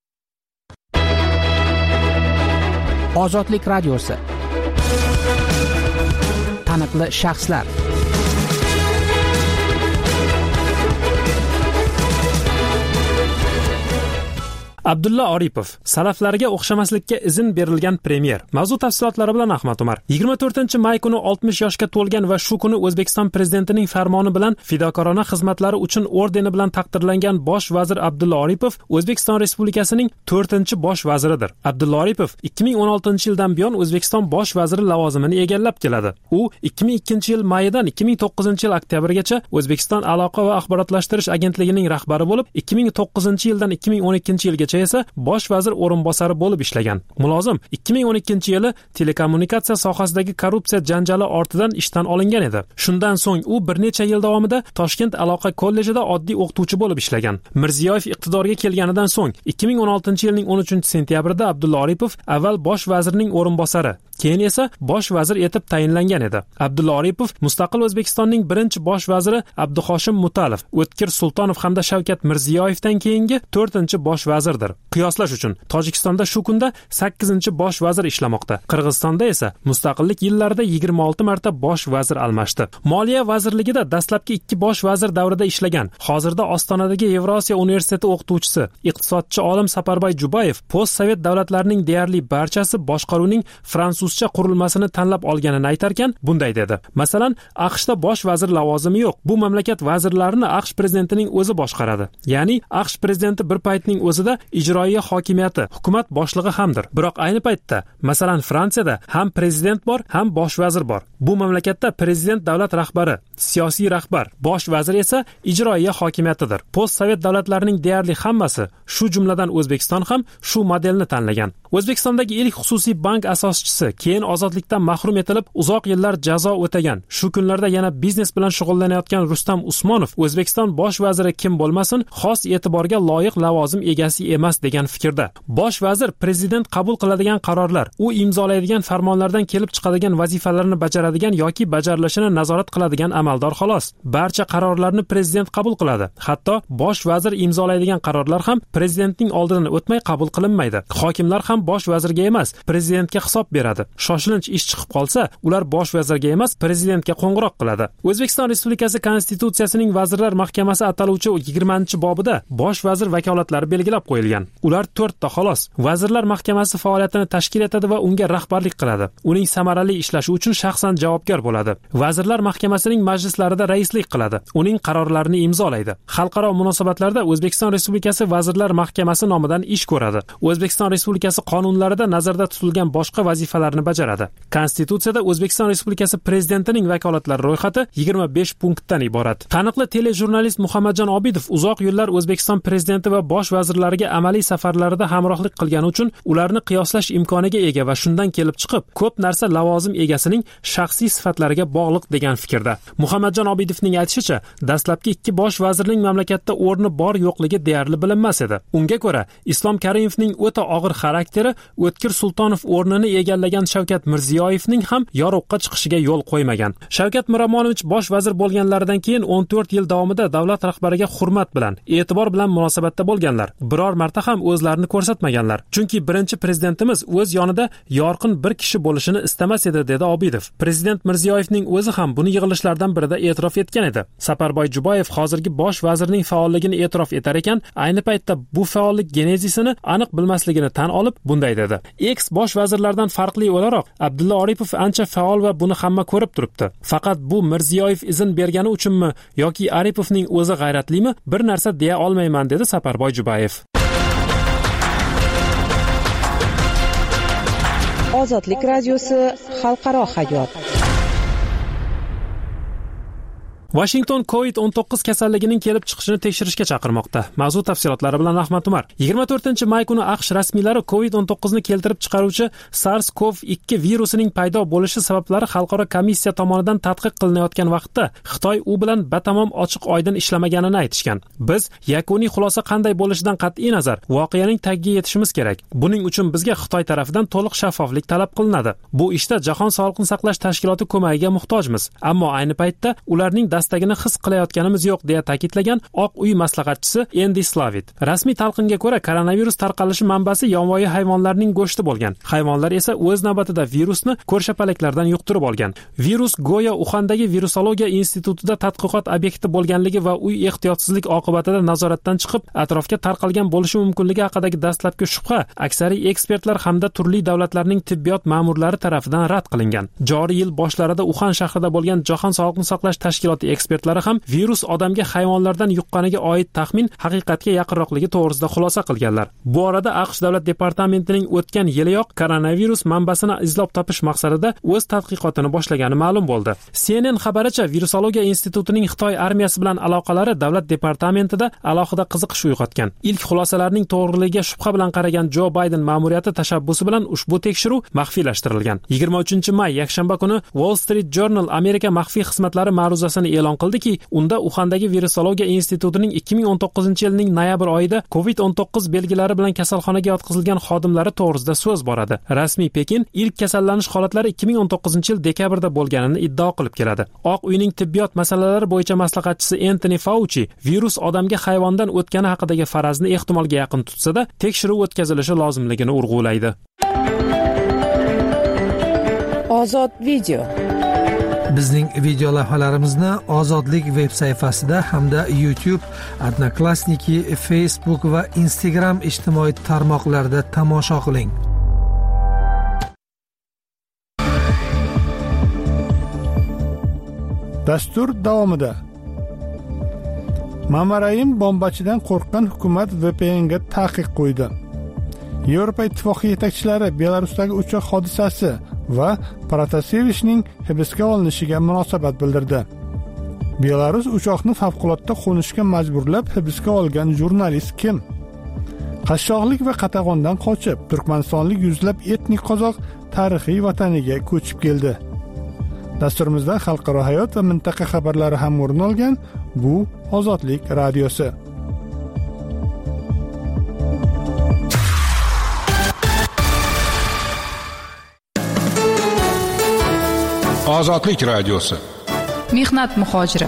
Ozodlik radiosi. Taniqli shaxslar. Abdulla Oripov, salaflarga o'xshamaslikka izn berilgan premyer. Mavzu tafsilotlari bilan Ahmad Umar. yigirma to'rtinchi may kuni oltmish yoshga to'lgan va shu kuni O'zbekiston prezidentining farmoni bilan fidokorona xizmatlari uchun ordeni bilan taqdirlangan bosh vazir Abdulla Oripov O'zbekiston Respublikasining to'rtinchi bosh vaziridir. Abdulla Oripov ikki ming o'n oltinchi yildan buyon O'zbekiston bosh vaziri lavozimini egallab keladi. U ikki ming ikkinchi yil mayidan ikki ming to'qqizinchi yil oktyabrgacha O'zbekiston aloqa va axborotlashtirish agentligining rahbari bo'lib, ikki ming to'qqizinchi yildan ikki ming o'n ikkinchi yilgacha vaqtincha esa bosh vazir o'rinbosari bo'lib ishlagan. Mulozim ikki ming o'n ikkinchi yili telekommunikatsiya sohasidagi korrupsiya janjali ortidan ishdan olingan edi. Shundan so'ng u bir necha yil davomida Toshkent aloqa kollejida oddiy o'qituvchi bo'lib ishlagan. Mirziyoyev iqtidorga kelganidan so'ng ikki ming o'n oltinchi yilning o'n uchinchi sentyabrida Abdulla Aripov avval bosh vazirning o'rinbosari, keyin esa bosh vazir etib tayinlangan edi. Abdulla Aripov mustaqil O'zbekistonning birinchi bosh vaziri Abduhoshim Mutalov, O'tkir Sultonov hamda Shavkat Mirziyoyevdan keyingi to'rtinchi bosh vazirdir. Qiyoslash uchun Tojikistonda shu kunda sakkizinchi bosh vazir ishlamoqda. Qirg'izistonda esa mustaqillik yillarida yigirma olti marta bosh vazir almashdi. Moliya vazirligida dastlabki ikki bosh vazir davrida ishlagan. Hozirda Ostonadagi Yevrosiyo universiteti o'qituvchisi, iqtisodchi olim Saparboy Jubayev postsovet davlatlarining deyarli barchasi boshqaruvning fransuzcha qurilmasini tanlab olganini aytarkan, bunday dedi. Masalan, AQShda bosh vazir lavozimi yo'q. Bu mamlakat vazirlarini AQSh prezidentining o'zi boshqaradi. Ya'ni AQSh prezidenti bir paytning o'zida ijroiya hokimiyati, hukumat boshlig'i hamdir. Biroq ayni paytda, masalan, Fransiyada ham prezident bor, ham bosh vazir bor. Bu mamlakatda prezident davlat rahbari, siyosiy rahbar, bosh vazir esa ijroiya hokimiyatidir. Postsovet davlatlarining deyarli hammasi, shu jumladan O'zbekiston ham shu modelni tanlagan. O'zbekistondagi ilk xususiy bank asoschisi, keyin ozodlikdan mahrum etilib, uzoq yillar jazo o'tagan. Shu kunlarda yana biznes bilan shug'ullanayotgan Rustam Usmonov O'zbekiston bosh vaziri kim bo'lmasin, xos e'tiborga loyiq lavozim egasi emas degan fikrda. Bosh vazir prezident qabul qiladigan qarorlar, u imzolaydigan farmonlardan kelib chiqadigan vazifalarni bajaradigan yoki bajarilishini nazorat qiladigan amaldor xolos. Barcha qarorlarni prezident qabul qiladi. Hatto bosh vazir imzolaydigan qarorlar ham prezidentning oldidan o'tmay qabul qilinmaydi. Hokimlar ham bosh vazirga emas, prezidentga hisob beradi. Shoshilinch ish chiqib qolsa, ular bosh vazirga emas, prezidentga qo'ng'iroq qiladi. O'zbekiston Respublikasi Konstitutsiyasining Vazirlar Mahkamasi ataluvchi yigirmanchi bobida bosh vazir vakolatlari belgilab qo'yilgan. Ular to'rtta xolos. Vazirlar Mahkamasi faoliyatini tashkil etadi va unga rahbarlik qiladi. Uning samarali ishlashi uchun shaxsan javobgar bo'ladi. Vazirlar Mahkamasining majlislarida raislik qiladi. Uning qarorlarini imzolaydi. Xalqaro munosabatlarda O'zbekiston Respublikasi Vazirlar Mahkamasi nomidan ish ko'radi. O'zbekiston Respublikasi qonunlarida nazarda tutilgan boshqa vazifalarni bajaradi. Konstitutsiyada O'zbekiston Respublikasi prezidentining vakolatlari ro'yxati yigirma besh punktdan iborat. Taniqli telejurnalist Muhammadjon Obidov uzoq yillar O'zbekiston prezidenti va bosh vazirlariga amaliy safarlarida hamrohlik qilgani uchun ularni qiyoslash imkoniga ega va shundan kelib chiqib, ko'p narsa lavozim egasining shaxsiy sifatlariga bog'liq degan fikrda. Muhammadjon Obidovning aytishicha, dastlabki ikki bosh vazirning mamlakatda o'rni bor yo'qligi deyarli bilinmas edi. Unga ko'ra, Islom Karimovning o'ta og'ir xarakteri O'tkir Sultonov o'rnini egallagan Shavkat Mirziyoyevning ham yorug'qa chiqishiga yo'l qo'ymagan. Shavkat Miromonovich bosh vazir bo'lganlaridan keyin o'n to'rt yil davomida davlat rahbariga hurmat bilan, e'tibor bilan munosabatda bo'lganlar. Biror marta ham o'zlarini ko'rsatmaganlar. Chunki birinchi prezidentimiz o'z yonida yorqin bir kishi bo'lishini istamas edi, dedi Obidov. Prezident Mirziyoyevning o'zi ham buni yig'ilishlardan birida e'tirof etgan edi. Saparboy Jubayev hozirgi bosh vazirning faolligini e'tirof etar ekan, ayni paytda bu faollik genezisini aniq bilmasligini tan olib, bunday dedi. Ex bosh vazirlardan farqli o'laroq, Abdulla Aripov ancha faol va buni hamma ko'rib turibdi. Faqat bu Mirziyoyev izn bergani uchunmi yoki Aripovning o'zi g'ayratlimi, bir narsa deya olmayman, dedi Saparboy Jubayev. Ozodlik radiosi xalqaro hayot. Washington covid o'n to'qqiz kasalligining kelib chiqishini tekshirishga chaqirmoqda. Mavzu tafsilotlari bilan Ahmad Umar. yigirma to'rtinchi may kuni AQSh rasmiylari covid o'n to'qqiz ni keltirib chiqaruvchi SARS-CoV ikki virusining paydo bo'lishi sabablari xalqaro komissiya tomonidan tadqiq qilinayotgan vaqtda Xitoy u bilan batamom ochiq oydin ishlamaganini aytishgan. Biz yakuniy xulosa qanday bo'lishidan qat'iy nazar voqeaning tagiga yetishimiz kerak. Buning uchun bizga Xitoy tarafidan to'liq shaffoflik talab qilinadi. Bu ishda Jahon sog'liqni saqlash tashkiloti ko'magiga muhtojmiz. Ammo ayni paytda ularning dastagini his qilayotganimiz yo'q, deya ta'kidlagan Oq uy maslahatchisi Andy Slavitt. Rasmiy talqinga ko'ra, koronavirus tarqalishi manbasi yovvoyi hayvonlarning go'shti bo'lgan. Hayvonlar esa o'z navbatida virusni ko'rshapalaklardan yuqtirib olgan. Virus go'yo Uxandagi virusologiya institutida tadqiqot obyekti bo'lganligi va uy ehtiyotsizlik oqibatida nazoratdan chiqib, atrofga tarqalgan bo'lishi mumkinligi haqidagi dastlabki shubha aksariy ekspertlar hamda turli davlatlarning tibbiyot ma'murlari tomonidan rad qilingan. Joriy yil boshlarida Uxan shahrida bo'lgan Jahon sog'liqni saqlash tashkiloti ekspertlari ham virus odamga hayvonlardan yuqqaniga oid taxmin haqiqatga yaqinroqligi to'g'risida xulosa qilganlar. Bu orada AQSh davlat departamentining o'tgan yiliyoq koronavirus manbasini izlab topish maqsadida o'z tadqiqotini boshlagani ma'lum bo'ldi. C N N xabaricha, virusologiya institutining Xitoy armiyasi bilan aloqalari davlat departamentida alohida qiziqish uyg'otgan. Ilk xulosalarning to'g'riligiga shubha bilan qaragan Jo Bayden ma'muriyati tashabbusi bilan ushbu tekshiruv maxfiylashtirilgan. yigirma uchinchi may yakshanba kuni Wall Street Journal Amerika maxfiy xizmatlari ma'ruzasini e'lon qildiki, unda Uxandagi virusologiya institutining ikki ming o'n to'qqizinchi yilning noyabr oyida covid o'n to'qqiz belgilari bilan kasalxonaga yotqizilgan xodimlari to'g'risida so'z boradi. Rasmiy Pekin ilk kasallanish holatlari ikki ming o'n to'qqizinchi yil dekabrda bo'lganini iddao qilib keladi. Oq uyning tibbiyot masalalari bo'yicha maslahatchisi Anthony Fauci virus odamga hayvondan o'tgani haqidagi farazni ehtimolga yaqin tutsa-da, tekshiruv o'tkazilishi lozimligini urg'ulaydi. Ozod video. Bizning video lavhalarimizni Ozodlik veb sayfasida hamda YouTube, Odnoklassniki, Facebook va Instagram ijtimoiy tarmoqlarida tomosha qiling. Dastur davomida. Mamarayin bombachidan qo'rqqan hukumat V P N ga taqiq qo'ydi. Yevropa Ittifoqi yetakchilari Belarusdagi uchoq hodisasi va Protasevishning hibsga olinishiga munosabat bildirdi. Belarus uchoqni favqulodda qo'nishga majburlab hibsga olgan jurnalist kim? Qashshoqlik va qatag'ondan qochib, turkmanistonlik yuzlab etnik qozoq tarixiy vataniga ko'chib keldi. Dasturimizda xalqaro hayot va mintaqa xabarlari ham o'rin olgan. Bu Ozodlik radiosi. Ozodlik radiosi. Mehnat muhojiri.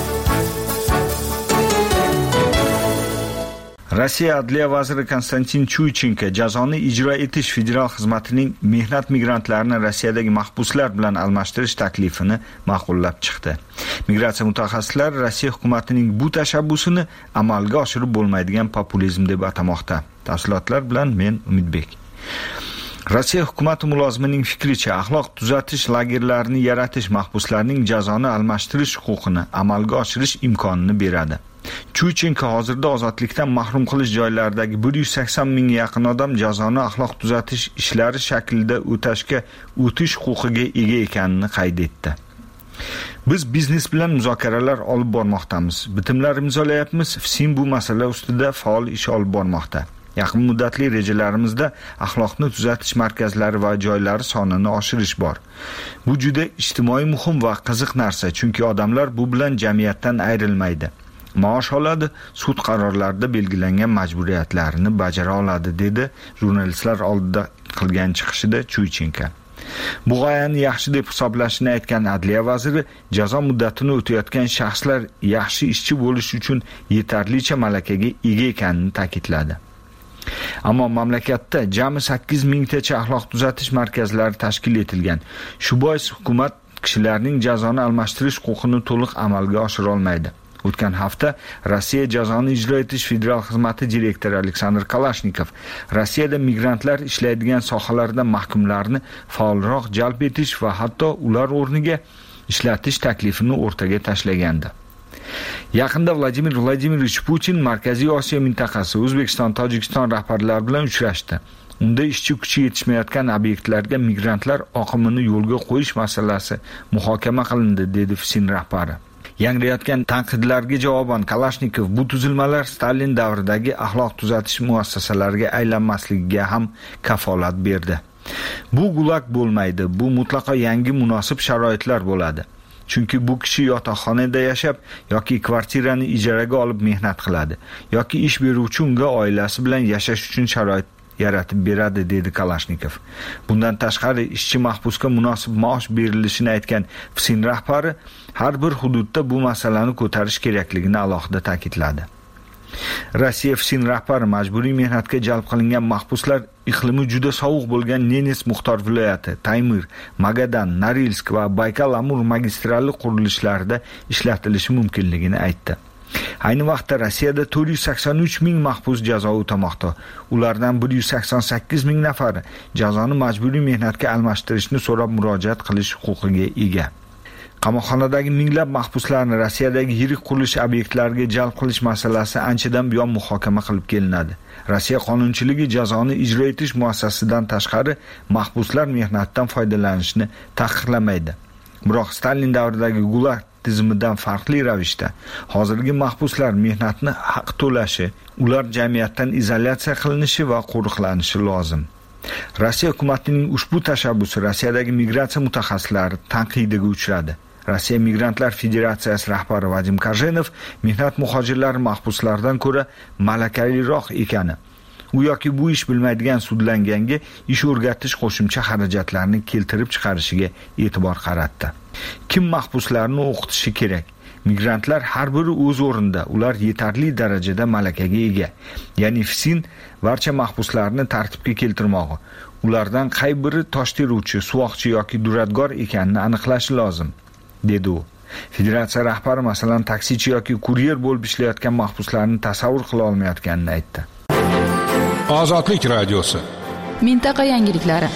Rossiya Adliya vaziri Konstantin Chuychenko jazoni ijro etish federal xizmatining mehnat migrantlarini Rossiyadagi mahbuslar bilan almashtirish taklifini ma'qullab chiqdi. Migratsiya mutaxassislari Rossiya hukumatining bu tashabbusini amalga oshirib bo'lmaydigan populizm deb atamoqda. Tafsilotlar bilan men Umidbek. Rossiya hukumati mulozimining fikricha, axloq tuzatish lagerlarini yaratish mahbuslarning jazoni almashtirish huquqini amalga oshirish imkonini beradi. Chuychenko hozirda ozodlikdan mahrum qilish joylaridagi bir yuz sakson ming yaqin odam jazoni axloq tuzatish ishlari shaklida o'tashga o'tish huquqiga ega ekanini qayd etdi. Biz biznes bilan muzokaralar olib bormoqdamiz. Bitimlar imzolayapmiz. Fsin bu masala ustida faol ish olib bormoqda. Yaqin muddatli rejalarimizda axloqni tuzatish markazlari va joylari sonini oshirish bor. Bu juda ijtimoiy muhim va qiziq narsa, chunki odamlar bu bilan jamiyatdan ayrilmaydi. Maosh oladi, sud qarorlarida belgilangan majburiyatlarini bajara oladi, dedi jurnalistlar oldida qilgan chiqishida Chuychenko. Bu g'oyani yaxshi deb hisoblashini aytgan Adliya vaziri jazo muddatini o'tayotgan shaxslar yaxshi ishchi bo'lish uchun yetarlicha malakaga ega ekanini ta'kidladi. Ammo mamlakatda jami sakkiz mingtacha axloq tuzatish markazlari tashkil etilgan. Shu bois hukumat kishilarning jazoni almashtirish huquqini to'liq amalga oshira olmaydi. O'tgan hafta Rossiya jazoni ijro etish federal xizmati direktori Aleksandr Kalashnikov Rossiyada migrantlar ishlaydigan sohalarda mahkumlarni faolroq jalb etish va hatto ular o'rniga ishlatish taklifini o'rtaga tashlagandi. Yaqinda Vladimir Vladimirovich Putin Markaziy Osiyo mintaqasi, O'zbekiston, Tojikiston rahbarlari bilan uchrashdi. Unda ishchi kuchi yetishmayotgan obyektlarga migrantlar oqimini yo'lga qo'yish masalasi muhokama qilindi, dedi Fsin rahbari. Yangrayotgan tanqidlarga javoban Kalashnikov bu tuzilmalar Stalin davridagi axloq tuzatish muassasalariga aylanmasligiga ham kafolat berdi. Bu gulag bo'lmaydi, bu mutlaqo yangi munosib sharoitlar bo'ladi. Chunki bu kishi yotoqxonada yashab yoki kvartirani ijaraga olib mehnat qiladi, yoki ish beruvchi unga oilasi bilan yashash uchun sharoit yaratib beradi, dedi Kalashnikov. Bundan tashqari ishchi mahbusga munosib maosh berilishini aytgan Fsin rahbari har bir hududda bu masalani ko'tarish kerakligini alohida ta'kidladi. Rossiya Fsin rahbari majburiy mehnatga jalb qilingan mahbuslar iqlimi juda sovuq bo'lgan Nenets muxtor viloyati, Taymir, Magadan, Norilsk va Baykal-Amur magistrali qurilishlarida ishlatilishi mumkinligini aytdi. Ayni vaqtda Rossiyada to'rt yuz sakson uch ming mahbus jazo o'tamoqda. Ulardan bir yuz sakson sakkiz ming nafari jazoni majburiy mehnatga almashtirishni so'rab murojaat qilish huquqiga ega. Qamoqxonadagi minglab mahbuslarni Rossiyadagi yirik qurilish obyektlariga jalb qilish masalasi anchadan buyon muhokama qilib kelinadi. Rossiya qonunchiligi jazoni ijro etish muassasasidan tashqari mahbuslar mehnatdan foydalanishni taqiqlamaydi. Biroq Stalin davridagi gulag tizimidan farqli ravishda hozirgi mahbuslar mehnatni haq to'lashi, ular jamiyatdan izolyatsiya qilinishi va qo'riqlanishi lozim. Rossiya hukumatining ushbu tashabbusi Rossiyadagi migratsiya mutaxassislari tanqidiga uchradi. Rossiya Migrantlar Federatsiyasi rahbari Vadim Karjenov mehnat muhojirlari mahbuslardan ko'ra malakaliroq ekani, u yoki bu ish bilmaydigan sudlanganga ish o'rgatish qo'shimcha xarajatlarni keltirib chiqarishiga e'tibor qaratdi. Kim mahbuslarni o'qitishi kerak? Migrantlar har biri o'z o'rnida, ular yetarli darajada malakaga ega. Ya'ni Fsin barcha mahbuslarni tartibga keltirmoqi, ulardan qay biri tosh teruvchi, suvoqchi yoki duradgor ekanini aniqlashi lozim, dedi u. Federatsiya rahbari masalan taksichi yoki kuryer bo'lib ishlayotgan mahbuslarni tasavvur qila olmayotganini aytdi. Ozodlik radiosi. Mintaqa yangiliklari.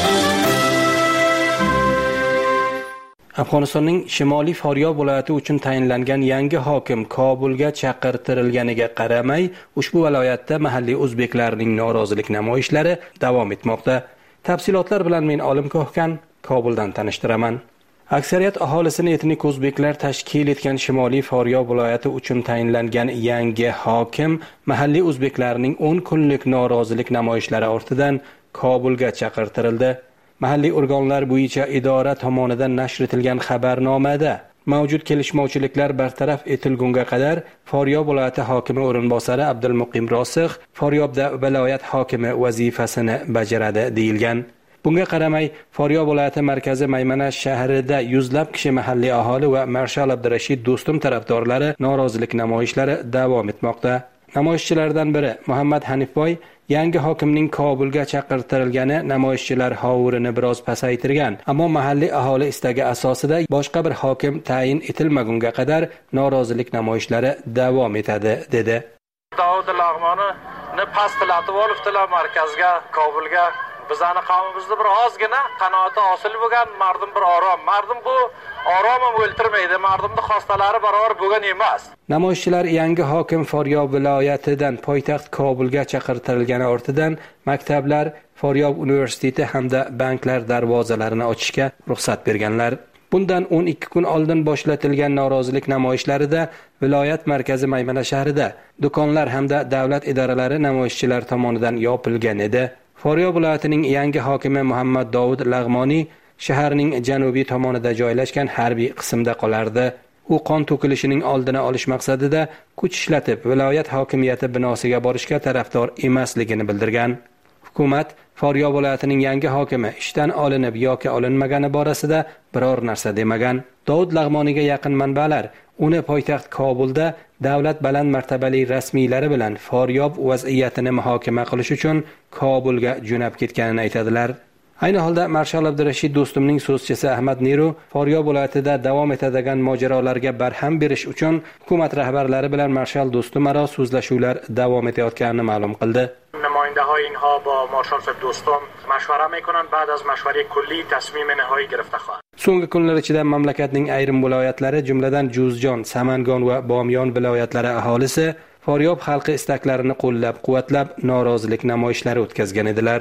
Afg'onistonning Shimoliy Faryob viloyati uchun tayinlangan yangi hokim Kobulga chaqirtirilganiga qaramay, ushbu viloyatda mahalliy o'zbeklarning norozilik namoyishlari davom etmoqda. Tafsilotlar bilan men Olim Ko'hkan Kobuldan tanishtiraman. Aksariyat aholisini etnik o'zbeklar tashkil etgan Shimoliy Faryob viloyati uchun tayinlangan yangi hokim mahalliy o'zbeklarning o'n kunlik norozilik namoyishlari ortidan Kobulga chaqirtirildi. Mahalliy organlar bo'yicha idora tomonidan nashr etilgan xabarnomada mavjud kelishmovchiliklar bartaraf etilgunga qadar Faryob viloyati hokimi o'rinbosari Abdulmuqim Rosix Faryobda viloyat hokimi vazifasini bajaradi deyilgan. Bunga qaramay, Faryob viloyati markazi Maymana shahrida yuzlab kishi mahalliy aholi va Marshal Abdurashid Do'stum tarafdorlari norozilik namoyishlari davom etmoqda. Namoyishchilardan biri Muhammad Hanifboy yangi hokimning Kobulga chaqirtirilgani namoyishchilar hovurini biroz pasaytirgan, ammo mahalliy aholi istagi asosida boshqa bir hokim tayin etilmagunga qadar norozilik namoyishlari davom etadi, dedi. Davud Lag'moni pastilatib olibdilar markazga, Kobulga. Bizani qavmimizda bir ozgina qanoati hosil bo'lgan, mardum bir orom. Mardum bu oromni o'ltirmaydi, mardumni xostalari barobar bo'lgan emas. Namoyishchilar yangi hokim Faryob viloyatidan poytaxt Kobulga chaqirtirilgani ortidan maktablar, Faryob universiteti hamda banklar darvozalarini ochishga ruxsat berganlar. Bundan o'n ikki kun oldin boshlatilgan norozilik namoyishlarida viloyat markazi Maymana shahrida do'konlar hamda davlat idoralari namoyishchilar tomonidan yopilgan edi. Faryob viloyatining yangi hokimi Muhammad Davud Lag'moni shaharning janubiy tomonida joylashgan harbiy qismda qolardi. U qon to'kilishining oldini olish maqsadida kuch ishlatib, viloyat hokimiyati binosiga borishga tarafdor emasligini bildirgan. Hukumat Faryob viloyatining yangi hokimi ishdan olinib yoki olinmagani borasida biror narsa demagan. Davud Lag'moniga yaqin manbalar uni poytaxt Kobulda davlat baland martabali rasmiylari bilan Faryob vaziyatini muhokama qilish uchun Kobulga jo'nab ketganini aytadilar. Ayni holda Marshal Abdurashid Do'stumning so'zchisi Ahmad Niru Faryob viloyatida davom etadigan mojarolarga barham berish uchun hukumat rahbarlari bilan Marshal Do'stum aro so'zlashuvlar davom etayotganini ma'lum qildi. نماینده‌های اینها با مارشال دوستم مشوره میکنند بعد از مشوره کلی تصمیم نهایی گرفته خواهد. So'nggi kunlar ichida mamlakatning ayrim viloyatlari, jumladan Juzjon, Samangon va Bomyon viloyatlari aholisi Faryob xalqi istaklarini qo'llab-quvvatlab norozilik namoyishlari o'tkazgan edilar.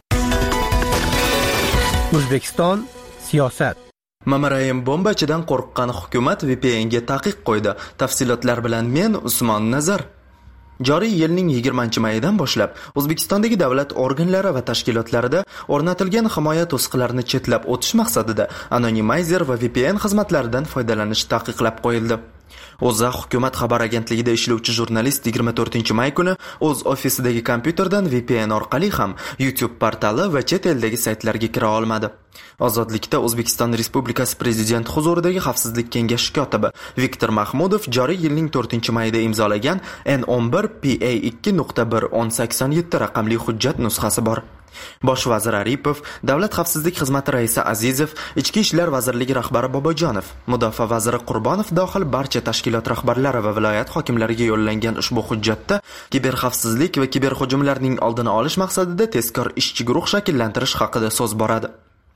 O'zbekiston siyosat. Mamarayim bombachidan qo'rqqan hukumat V P N ga taqiq qo'ydi. Tafsilotlar bilan men Usmon Nazar. Joriy yilning yigirmanchi mayidan boshlab O'zbekistondagi davlat organlari va tashkilotlarida o'rnatilgan himoya to'siqlarini chetlab o'tish maqsadida anonimizer va V P N xizmatlaridan foydalanish taqiqlab qo'yildi. O'zA hukumat xabar agentligida ishlovchi jurnalist yigirma to'rtinchi may kuni o'z ofisidagi kompyuterdan V P N orqali ham YouTube portali va chet eldagi saytlarga kira olmadi. Ozodlikda O'zbekiston Respublikasi Prezidenti huzuridagi Xavfsizlik kengashi kotibi Viktor Mahmudov joriy yilning to'rtinchi mayida imzolagan N o'n bir P A ikki nuqta bir o'n sakson yetti raqamli hujjat nusxasi bor. Bosh vazir Aripov, Davlat xavfsizlik xizmati raisi Azizov, Ichki ishlar vazirligi rahbari Bobojonov, Mudofaa vaziri Qurbonov dohil barcha tashkilot rahbarlari va viloyat hokimlariga yo'llangan ushbu hujjatda kiberxavfsizlik va kiberhujumlarning oldini olish maqsadida tezkor ishchi guruh shakllantirish haqida so'z boradi.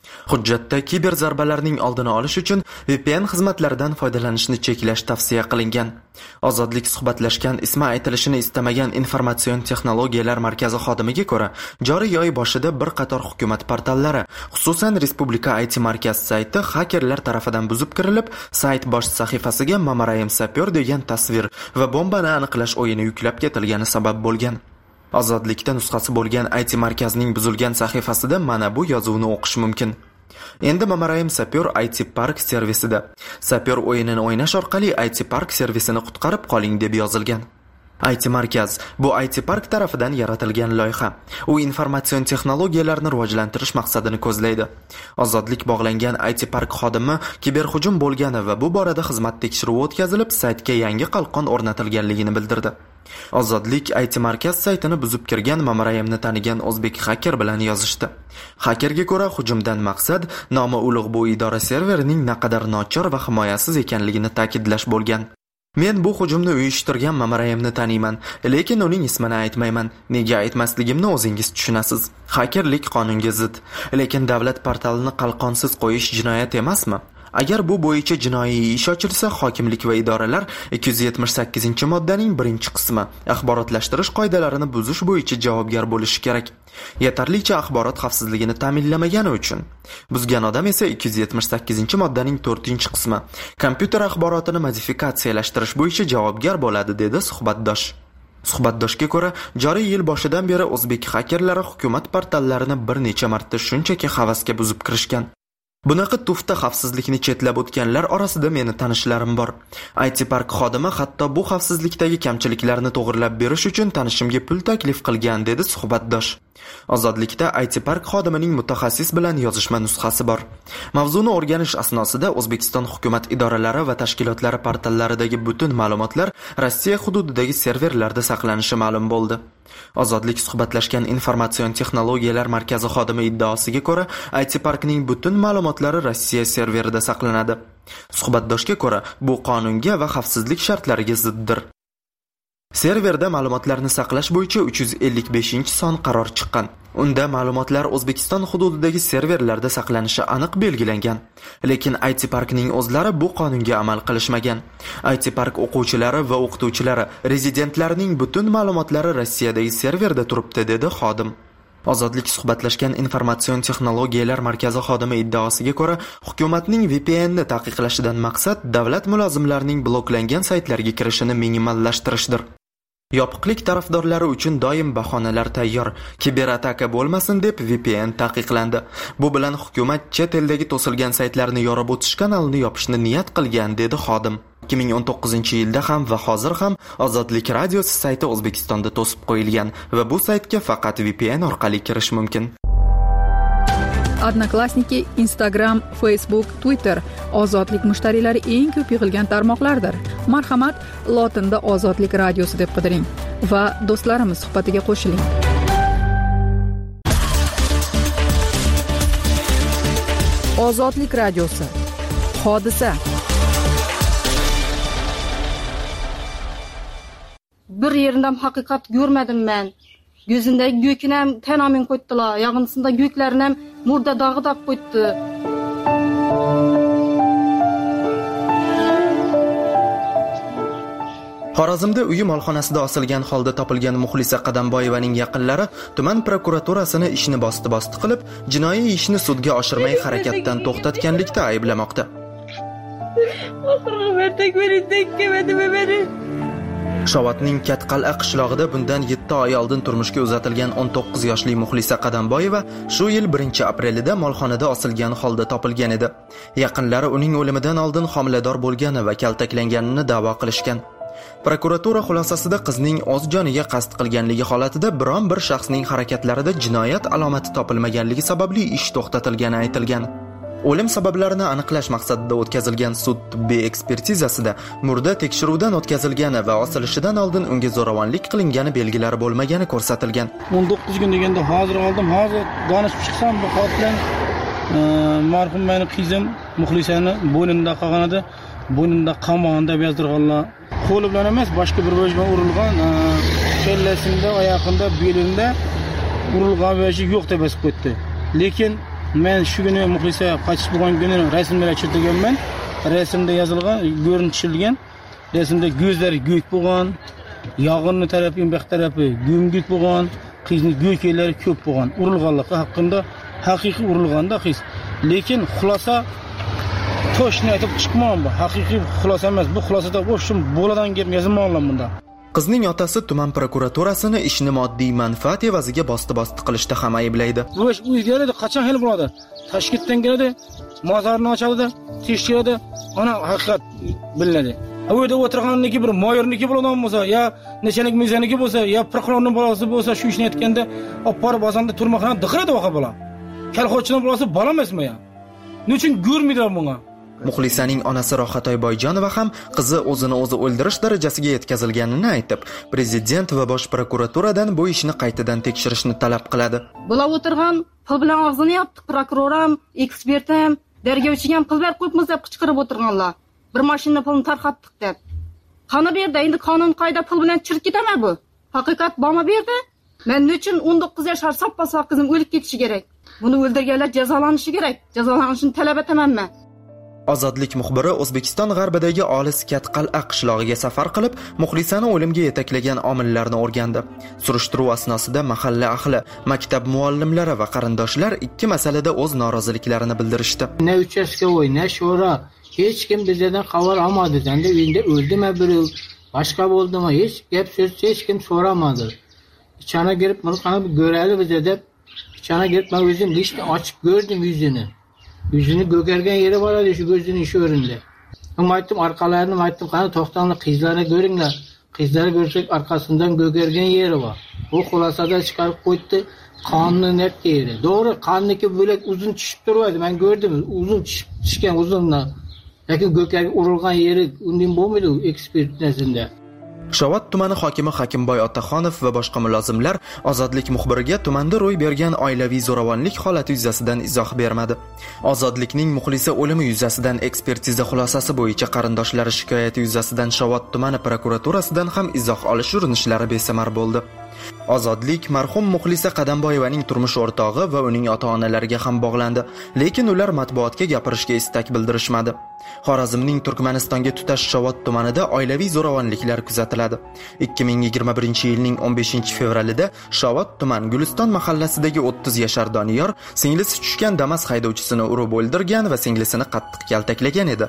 Hujjatda kiber zarbalarning oldini olish uchun V P N xizmatlaridan foydalanishni cheklash tavsiya qilingan. Ozodlik suhbatlashgan ismi aytilishini istamagan Informatsion texnologiyalar markazi xodimiga ko'ra, joriy oy boshida bir qator hukumat portallari, xususan Respublika I T markaz sayti xakerlar tarafidan buzib kirilib, sayt bosh sahifasiga Mamarayim sapyor degan tasvir va bombani aniqlash o'yini yuklab ketilgani sabab bo'lgan. Ozodlikda nusxasi bo'lgan I T markazning buzilgan sahifasida mana bu yozuvni o'qish mumkin. Endi Mamarayim sapyor I T Park servisida. Sapyor o'yinini o'ynash orqali I T Park servisini qutqarib qoling deb yozilgan. I T markaz bu I T Park tarafidan yaratilgan loyiha. U informatsion texnologiyalarni rivojlantirish maqsadini ko'zlaydi. Ozodlik bog'langan I T Park xodimi kiberhujum bo'lgani va bu borada xizmat tekshiruvi o'tkazilib, saytga yangi qalqon o'rnatilganligini bildirdi. Ozodlik I T markaz saytini buzib kirgan Mamarayimni tanigan o'zbek haker bilan yozishdi. Hakerga ko'ra hujumdan maqsad nomi ulug' bu idora serverining naqadar nochor va himoyasiz ekanligini ta'kidlash bo'lgan. Men bu hujumni uyushtirgan Mamarayimni taniyman, lekin uning ismini aytmayman. Nega aytmasligimni o'zingiz tushunasiz. Hakerlik qonunga zid, lekin davlat portalini qalqonsiz qo'yish jinoyat emasmi? Agar bu bo'yicha jinoiy ish ochilsa, hokimlik va idoralar ikki yuz yetmish sakkizinchi moddaning birinchi qismi axborotlashtirish qoidalarini buzish bo'yicha javobgar bo'lishi kerak. Yetarlicha axborot xavfsizligini ta'minlamagani uchun. Buzgan odam esa ikki yuz yetmish sakkizinchi moddaning to'rtinchi qismi kompyuter axborotini modifikatsiyalashtirish bo'yicha javobgar bo'ladi, dedi suhbatdosh. Suhbatdoshga ko'ra, joriy yil boshidan beri o'zbek hakerlari hukumat portallarini bir necha marta shunchaki havasga buzib kirishgan. Bunaqa tufta xavfsizlikni chetlab o'tganlar orasida meni tanishlarim bor. I T Park xodimi hatto bu xavfsizlikdagi kamchiliklarni to'g'rilab berish uchun tanishimga pul taklif qilgan, dedi suhbatdosh. Ozodlikda I T Park xodimining mutaxassis bilan yozishma nusxasi bor. Mavzuni o'rganish asnosida O'zbekiston hukumat idoralari va tashkilotlari portallaridagi butun ma'lumotlar Rossiya hududidagi serverlarda saqlanishi ma'lum bo'ldi. Ozodlik suhbatlashgan Informatsion texnologiyalar markazi xodimi iddaosiga ko'ra, I T Parkning butun ma'lumotlari Rossiya serverida saqlanadi. Suhbatdoshga ko'ra, bu qonunga va xavfsizlik shartlariga ziddir. Serverda ma'lumotlarni saqlash bo'yicha uch yuz ellik beshinchi son qaror chiqqan. Unda ma'lumotlar O'zbekiston hududidagi serverlarda saqlanishi aniq belgilangan. Lekin I T Parkning o'zlari bu qonunga amal qilishmagan. I T Park o'quvchilari va o'qituvchilari, rezidentlarining butun ma'lumotlari Rossiyadagi serverda turibdi, dedi xodim. Ozodlik suhbatlashgan Informatsion texnologiyalar markazi xodimi iddaosiga ko'ra, hukumatning V P N ni taqiqlashidan maqsad davlat mulozimlarining bloklangan saytlarga kirishini minimallashtirishdir. Yopiqlik tarafdorlari uchun doim bahonalar tayyor. Kiberataka bo'lmasin deb V P N taqiqlandi. Bu bilan hukumat chet eldagi to'silgan saytlarni yorib o'tish kanalini yopishni niyat qilgan, dedi xodim. ikki ming o'n to'qqizinchi yilda ham va hozir ham Ozodlik radiosi sayti O'zbekistonda to'sib qo'yilgan va bu saytga faqat V P N orqali kirish mumkin. Odnoklassniki, Instagram, Facebook, Twitter ozodlik mushtariylari eng ko'p yig'ilgan tarmoqlardir. Marhamat, lotinda Ozodlik radiosi deb qidiring va do'stlarimiz suhbatiga qo'shiling. Ozodlik radiosi. Hodisa. Bir yerinden hakikat görmedim ben. Gözünde gökünem tenamin koydular. Yağıntısında göklerinem murda dağı da koydu. Xorazmda uyi molxonasida osilgan holda topilgan Muxlisa Qadamboyevaning yaqinlari tuman prokuraturasini ishni bosti-bosti qilib, jinoiy ishni sudga oshirmay harakatdan to'xtatganlikda ayblamoqda. Shovotning Katqal'a qishlog'ida bundan yetti oy oldin turmushga uzatilgan o'n to'qqiz yoshli Muxlisa Qadamboyeva shu yil birinchi aprelida molxonada osilgan holda topilgan edi. Yaqinlari uning o'limidan oldin homilador bo'lgani va kaltaklanganini da'vo qilishgan. Prokuratura xulosasida qizning o'z joniga qasd qilganligi holatida biron bir shaxsning harakatlarida jinoyat alomati topilmaganligi sababli ish to'xtatilgani aytilgan. O'lim sabablarini aniqlash maqsadida o'tkazilgan sud tibbiy ekspertizasida murda tekshiruvdan o'tkazilgani va osilishidan oldin unga zo'ravonlik qilingani belgilari bo'lmagani ko'rsatilgan. o'n to'qqiz kun deganda hozir oldim, hozir donishib chiqsam bu holatdan marhum meni qizim Muxlisani bo'ynida qolgan edi. Bo'ynida qamon deb yozdirganlar. Qo'li bilan emas, boshqa bir bo'jma urilgan, kellasida, oyog'ida, belida urilgan bo'ji yo'q deb yozib qo'ydi. Lekin men shu kuni muxlisa qochish bo'lgan kuni rasmlar chizdirganman. Rasmda yozilgan, ko'rinib tushirilgan. Rasmda ko'zlari go'k bo'lgan, yog'inni tarafi, yo'q tarafi go'ngik bo'lgan, qizning go'ykalari ko'p bo'lgan. Urilganligi haqida haqiqiy urilganda qiz. Lekin xulosa to'shni aytib chiqmayman bu. Haqiqiy xulosa emas. Bu xulosada o'shim bo'ladan kelib yozilmagan bunda. Qizning otasi tuman prokuraturasini ishni moddiy manfaat evaziga bosti-bosti qilishda ham ayblaydi. Bu ish o'zgaradi, qachon hal bo'ladi? Toshkentdan keladi, mozorni ochadi, tekshiradi, ana haqiqat bilinadi. U yerda o'tirganniki bir mayorniki bo'ladigan bo'lsa, yo nechalik mezoniki bo'lsa, yo prokurorning bolasi bo'lsa, shu ishni aytganda olib borib bozorda turmoqdan diqiradi vaqa bola. Kalxochining bolasi bola emasmi ya? Nechun ko'rmaydilar bunga? Muxlisaning onasi Rohatoy Boyjonova ham qizi o'zini o'zi o'ldirish darajasiga yetkazilganini aytib, prezident va bosh prokuraturadan bu ishni qaytadan tekshirishni talab qiladi. Bular o'tirgan, pul bilan og'zini yopdi, prokuror ham, ekspert ham, dargovchi ham pul berib qo'yibmiz deb qichqirib o'tirganlar. Bir mashina pulni tarqatdik deb. Qani bu yerda endi qonun qoida pul bilan chirib ketami bu? Haqiqat bormi bu yerda? Men nechun o'n to'qqiz yoshar soppa qizim o'lib ketishi kerak? Buni o'ldirganlar jazolanishi kerak. Jazolanishini talab etaman men. Ozodlik muxbiri O'zbekiston g'arbidagi olis Katqal'a qishlog'iga safar qilib, muxlisani o'limga yetaklagan omillarni o'rgandi. Surishtiruv asnosida mahalla ahli, maktab muallimlari va qarindoshlar ikki masalada o'z noroziliklarini bildirishdi. Ne uchastkavoy, ne shura, hech kim bizdan xabar olmadi. Endi endi o'ldimi biri, boshqa bo'ldimi, hech gap so'z hech kim so'ramadi. İçana girib buni qanday ko'radi biz deb, ichana girib men o'zim listni ochib ko'rdim yuzini. Yüzünü gökergen yeri var hadi şu gözünün şu önünde. Ama ayttim arkalarını ayttim kanı toxtanlı kızlara görünler. Kızları görsek arkasından gökergen yeri var. O xulasada çıkarıp koydu kanlı net yeri. Doğru kanliki böyle uzun çişip duruyordu. Ben gördüm uzun çişken uzunla. Lakin gökergen urulgan yeri undin bu muydu ekspertizasında? Shovot tumani hokimi Hakimboy Otaxonov va boshqa mulozimlar Ozodlik muxbiriga tumanda ro'y bergan oilaviy zo'ravonlik holati yuzasidan izoh bermadi. Ozodlikning muxlisi o'limi yuzasidan ekspertiza xulosasi bo'yicha qarindoshlari shikoyati yuzasidan Shovot tumani prokuraturasidan ham izoh olish urinishlari besamar bo'ldi. Ozodlik marhum muxlisa Qadamboyevaning turmush o'rtog'i va uning ota-onalariga ham bog'landi, lekin ular matbuotga gapirishga istak bildirishmadi. Xorazmning Turkmanistonga tutash Shovot tumanida oilaviy zo'ravonliklar kuzatiladi. ikki ming yigirma birinchi yilning o'n beshinchi fevralida Shovot tuman Guliston mahallasidagi o'ttiz yashar Doniyor singlisi tushgan Damas haydovchisini urib o'ldirgan va singlisini qattiq kaltaklagan edi.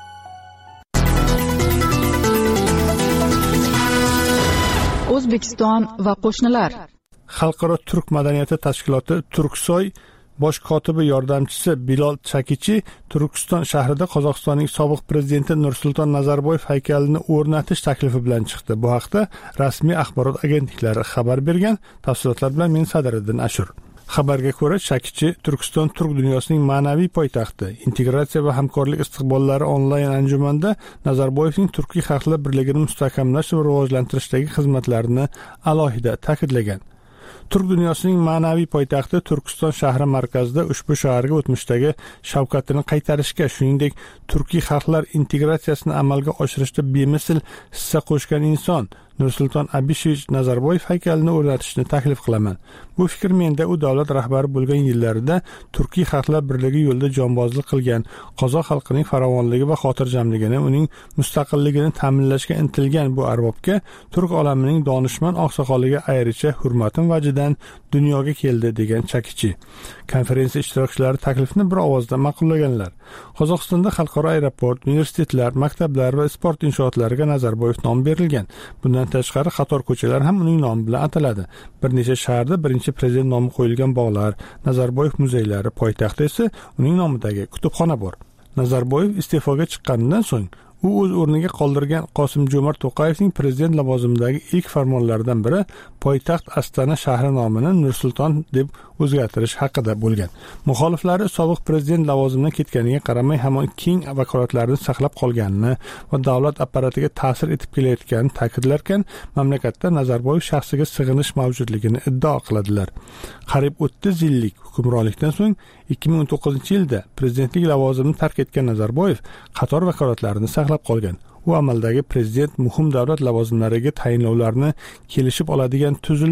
O'zbekiston va qo'shnilar. Xalqaro turk madaniyati tashkiloti Turksoy bosh kotibi yordamchisi Bilol Chakichi Turkiston shahrida Qozog'istonning sobiq prezidenti Nursulton Nazarboyev haykalini o'rnatish taklifi bilan chiqdi. Bu haqda rasmiy axborot agentliklari xabar bergan. Tafsilotlar bilan men Sadiriddin Ashur. Xabarga ko'ra, Chakichi Turkiston turk dunyosining ma'naviy poytaxti, integratsiya va hamkorlik istiqbollari onlayn anjumanda Nazarboyevning turkiy xalqlar birligini mustahkamlash va rivojlantirishdagi xizmatlarini alohida ta'kidlagan. Turk dunyosining ma'naviy poytaxti Turkiston shahri markazida ushbu shaharga o'tmishdagi shavkatini qaytarishga, shuningdek turkiy xalqlar integratsiyasini amalga oshirishda bemisl hissa qo'shgan inson Nursulton Abishevich Nazarboyev haykalini o'rnatishni taklif qilaman. Bu fikr menda u davlat rahbari bo'lgan yillarida turkiy xalqlar birligi yo'lida jonbozlik qilgan, qozoq xalqining farovonligi va xotirjamligini, uning mustaqilligini ta'minlashga intilgan bu arbobga turk olamining donishmand oqsoqoliga ayricha hurmatim vajidan dunyoga keldi degan Chakichi. Konferensiya ishtirokchilari taklifni bir ovozda ma'qullaganlar. Qozog'istonda xalqaro aeroport, universitetlar, maktablar va sport inshootlariga Nazarboyev nomi berilgan. Bundan tashqari qator ko'chalar ham uning nomi bilan ataladi. Bir necha shaharda birinchi prezident nomi qo'yilgan bog'lar, Nazarboyev muzeylari, poytaxtda esa uning nomidagi kutubxona bor. Nazarboyev iste'foga chiqqanidan so'ng u o'z o'rniga qoldirgan Qosim-Jo'mart To'qayevning prezident lavozimidagi ilk farmonlaridan biri poytaxt Astana shahri nomini Nursulton deb o'zgartirish haqida bo'lgan. Muxoliflari sobiq prezident lavozimidan ketganiga qaramay hamon keng vakolatlarini saqlab qolganini va davlat apparatiga ta'sir etib kelayotganini ta'kidlarkan, mamlakatda Nazarboyev shaxsiga sig'inish mavjudligini iddao qiladilar. Qariyb o'ttiz yillik hukmronlikdan so'ng ikki ming o'n to'qqizinchi yilda prezidentlik lavozimini tark etgan Nazarboyev qator vakolatlarini saqlab qolgan. U amaldagi prezident muhim davlat lavozimlariga tayinlovlarni kelishib oladigan tuzilma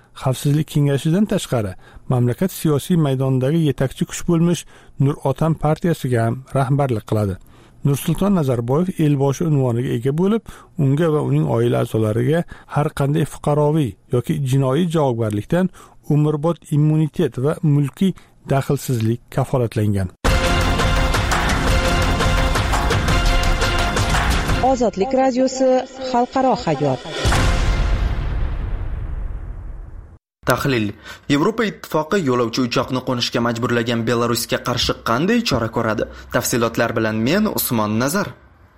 Xavfsizlik kengashidan tashqari mamlakat siyosiy maydonidagi yetakchi kuch bo'lmish Nur Otan partiyasiga ham rahbarlik qiladi. Nursulton Nazarboyev elboshi unvoniga ega bo'lib, unga va uning oila a'zolariga har qanday fuqaroviy yoki jinoiy javobgarlikdan umrbod immunitet va mulkiy daxlsizlik kafolatlangan. Ozodlik radiosi xalqaro hayot. Tahlil. Yevropa ittifoqi yo'lovchi uchoqni qo'nishga majburlagan Belarusga qarshi qanday chora ko'radi? Tafsilotlar bilan men Usmon Nazar.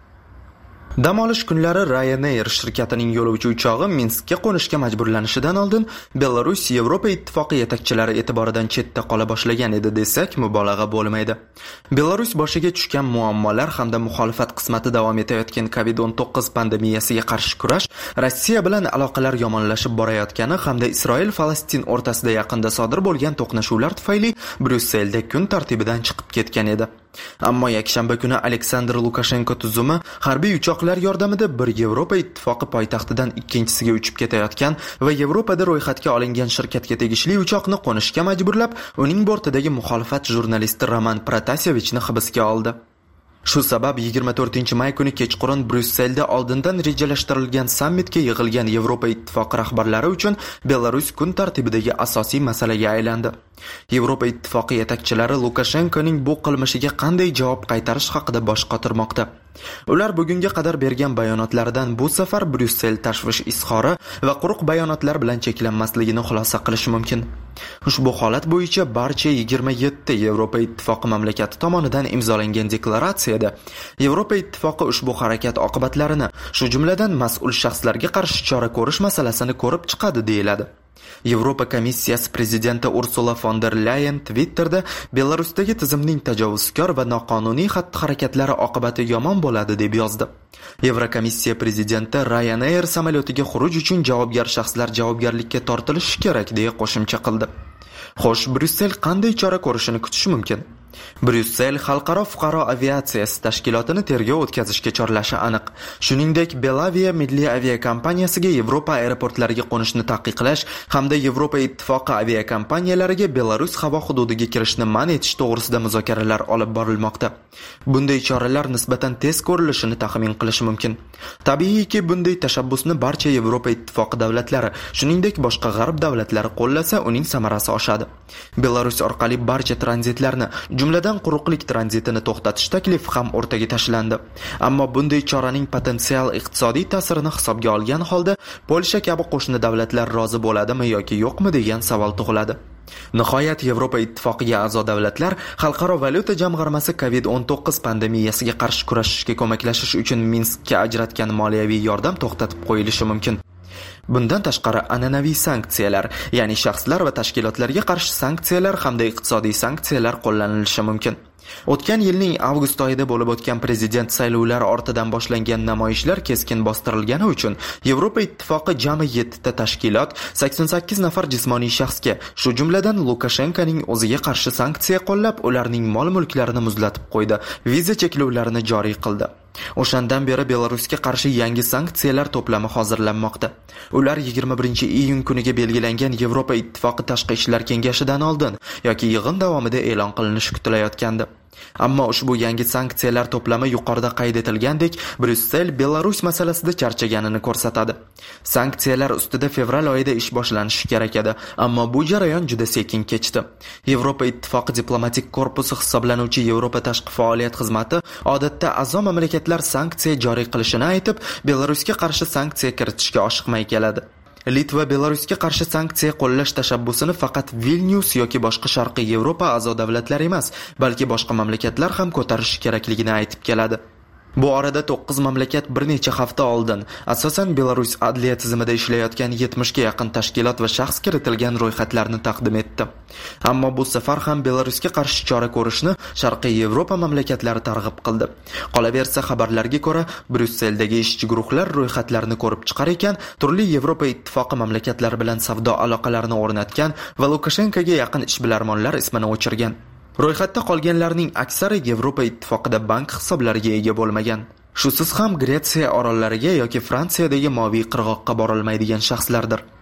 Dam olish kunlari Ryanair shirkatining yo'lovchi uchog'i Minskka qo'nishga majburlanishidan oldin Belarus Yevropa ittifoqi yetakchilari e'tiboridan chetda qola boshlagan edi desak mubolag'a bo'lmaydi. Belarus boshiga tushgan muammolar hamda muxolifat qismati davom etayotgan kovid o'n to'qqiz pandemiyasiga qarshi kurash, Rossiya bilan aloqalar yomonlashib borayotgani hamda Isroil-Falastin o'rtasida yaqinda sodir bo'lgan to'qnashuvlar tufayli Bryusselda kun tartibidan chiqib ketgan edi. Ammo yakshanba kuni Aleksandr Lukashenko tuzumi harbiy uchoqlar yordamida bir Yevropa ittifoqi poytaxtidan ikkinchisiga uchib ketayotgan va Yevropada ro'yxatga olingan shirkatga tegishli uchoqni qo'nishga majburlab, uning bortidagi muxolifat jurnalisti Roman Protasevichni hibsga oldi. Shu sabab yigirma to'rtinchi may kuni kechqurun Bryusselda oldindan rejalashtirilgan sammitga yig'ilgan Yevropa ittifoqi rahbarlari uchun Belarus kun tartibidagi asosiy masalaga aylandi. Yevropa ittifoqi yetakchilari Lukashenkoning bu qilmishiga qanday javob qaytarish haqida bosh qotirmoqda. Ular bugunga qadar bergan bayonotlaridan bu safar Bryussel tashvish izhori va quruq bayonotlar bilan cheklanmasligini xulosa qilish mumkin. Ushbu holat bo'yicha barcha yigirma yetti Yevropa ittifoqi mamlakati tomonidan imzolangan deklaratsiyada Yevropa ittifoqi ushbu harakat oqibatlarini, shu jumladan mas'ul shaxslarga qarshi chora ko'rish masalasini ko'rib chiqadi deyiladi. Yevropa komissiyasi prezidenti Ursula von der Leyen Twitterda Belarusdagi tizimning tajovuzkor va noqonuniy xatti-harakatlari oqibati yomon bo'ladi deb yozdi. Yevrokomissiya prezidenti Ryanair samolyotiga xuruj uchun javobgar shaxslar javobgarlikka tortilishi kerak deya qo'shimcha qildi. Xo'sh, Bryussel qanday chora ko'rishini kutish mumkin? Bryussel xalqaro fuqaro aviatsiyasi tashkilotini tergov o'tkazishga chorlashi aniq. Shuningdek, Belavia milliy aviakompaniyasiga Yevropa aeroportlariga qo'nishni taqiqlash hamda Yevropa ittifoqi aviakompaniyalariga Belarus havo hududiga kirishni man etish to'g'risida muzokaralar olib borilmoqda. Bunday choralar nisbatan tez ko'rilishini taxmin qilish mumkin. Tabiiyki, bunday tashabbusni barcha Yevropa ittifoqi davlatlari, shuningdek boshqa g'arb davlatlari qo'llasa, uning samarasi oshadi. Belarus orqali barcha tranzitlarni, jumladan quruqlik tranzitini to'xtatish taklifi ham o'rtaga tashlandi. Ammo bunday choraning potensial iqtisodiy ta'sirini hisobga olgan holda Polsha kabi qo'shni davlatlar rozi bo'ladimi yoki yo'qmi degan savol tug'iladi. Nihoyat Yevropa ittifoqiga a'zo davlatlar Xalqaro valyuta jamg'armasi kovid o'n to'qqiz pandemiyasiga qarshi kurashishga ko'maklashish uchun Minskka ajratgan moliyaviy yordam to'xtatib qo'yilishi mumkin. Bundan tashqari an'anaviy sanksiyalar, ya'ni shaxslar va tashkilotlarga qarshi sanksiyalar hamda iqtisodiy sanksiyalar qo'llanilishi mumkin. O'tgan yilning avgust oyida bo'lib o'tgan prezident saylovlari ortidan boshlangan namoyishlar keskin bostirilgani uchun Yevropa ittifoqi jami yetti ta tashkilot, sakson sakkiz nafar jismoniy shaxsga, shu jumladan Lukashenkoning o'ziga qarshi sanksiya qo'llab, ularning mol-mulklarini muzlatib qo'ydi, viza cheklovlarini joriy qildi. O'shandan beri Belarusga qarshi yangi sanksiyalar to'plami hozirlanmoqda. Ular yigirma birinchi iyun kuniga belgilangan Yevropa ittifoqi tashqi ishlar kengashidan oldin yoki yig'in davomida e'lon qilinishi kutilayotgandi. Ammo ushbu yangi sanksiyalar to'plami yuqorida qayd etilgandek, Bryussel Belarus masalasida charchaganini ko'rsatadi. Sanksiyalar ustida fevral oyida ish boshlanishi kerak edi, ammo bu jarayon juda sekin kechdi. Yevropa ittifoqi diplomatik korpusi hisoblanuvchi Yevropa tashqi faoliyat xizmati odatda a'zo mamlakatlar sanksiya joriy qilishini aytib, Belarusga qarshi sanksiya kiritishga oshiqmay keladi. Litva Belarusga qarshi sanksiya qo'llash tashabbusini faqat Vilnius yoki boshqa Sharqiy Yevropa a'zo davlatlari emas, balki boshqa mamlakatlar ham ko'tarishi kerakligini aytib keladi. Bu orada to'qqiz mamlakat bir necha hafta oldin asosan Belarus adliya tizimida ishlayotgan yetmish ga yaqin tashkilot va shaxs kiritilgan ro'yxatlarni taqdim etdi. Ammo bu safar ham Belarusga qarshi chora ko'rishni Sharqiy Yevropa mamlakatlari targ'ib qildi. Qolaversa, xabarlarga ko'ra, Bryusseldagi ishchi guruhlar ro'yxatlarni ko'rib chiqar ekan, turli Yevropa ittifoqi mamlakatlari bilan savdo aloqalarini o'rnatgan va Lukashenkoga yaqin ishbilarmonlar ismini o'chirgan. Ro'yxatda qolganlarning aksari Yevropa ittifoqida bank hisoblariga ega bo'lmagan. Shusiz ham Gretsiya orollariga yoki Fransiyadagi Moviy qirg'oqqa borilmaydigan shaxslardir.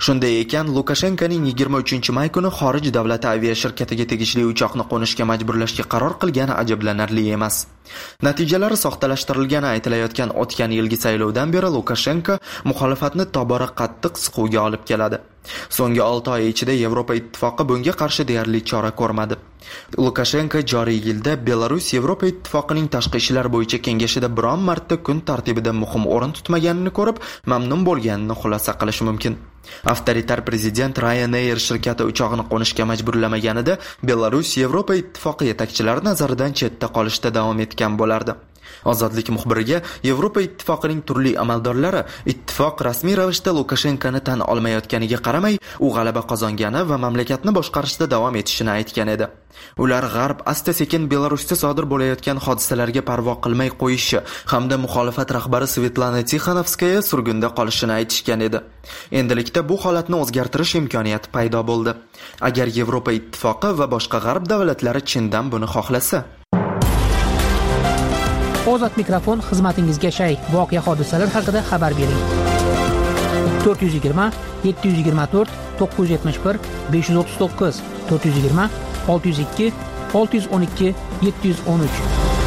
Shunday ekan, Lukashenkoning yigirma uchinchi may kuni xorij davlati aviashirkatiga tegishli uchoqni qo'nishga majburlashga qaror qilgani ajablanarli emas. Natijalari soxtalashtirilgani aytilayotgan o'tgan yilgi saylovdan beri Lukashenko muxolifatni tobora qattiq siquvga olib keladi. So'nggi olti oy ichida Yevropa ittifoqi bunga qarshi deyarli chora ko'rmadi. Lukashenko joriy yilda Belarus Yevropa ittifoqining tashqi ishlar bo'yicha kengashida biron marta kun tartibida muhim o'rin tutmaganini ko'rib, mamnun bo'lganini xulosa qilish mumkin. Avtoritar prezident Ryanair shirkati uchog'ini qo'nishga majburlamaganida Belarus Yevropa ittifoqi yetakchilari nazaridan chetda qolishda davom etgan bo'lardi. Ozodlik muxbiriga Yevropa ittifoqining turli amaldorlari ittifoq rasmiy ravishda Lukashenkoni tan olmayotganiga qaramay, u g'alaba qozongani va mamlakatni boshqarishda davom etishini aytgan edi. Ular g'arb asta-sekin Belarusda sodir bo'layotgan hodisalarga parvo qilmay qo'yishi hamda muxolifat rahbari Svetlana Tixanovskaya surgunda qolishini aytishgan edi. Endilikda bu holatni o'zgartirish imkoniyati paydo bo'ldi. Agar Yevropa ittifoqi va boshqa g'arb davlatlari chindan buni xohlasa. Ozod mikrofon xizmatingizga shay. Voqea hodisalar haqida xabar bering. to'rt yuz yigirma yetti yuz yigirma to'rt to'qqiz yuz yetmish bir besh yuz o'ttiz to'qqiz to'rt yuz yigirma olti yuz ikki olti yuz o'n ikki yetti yuz o'n uch.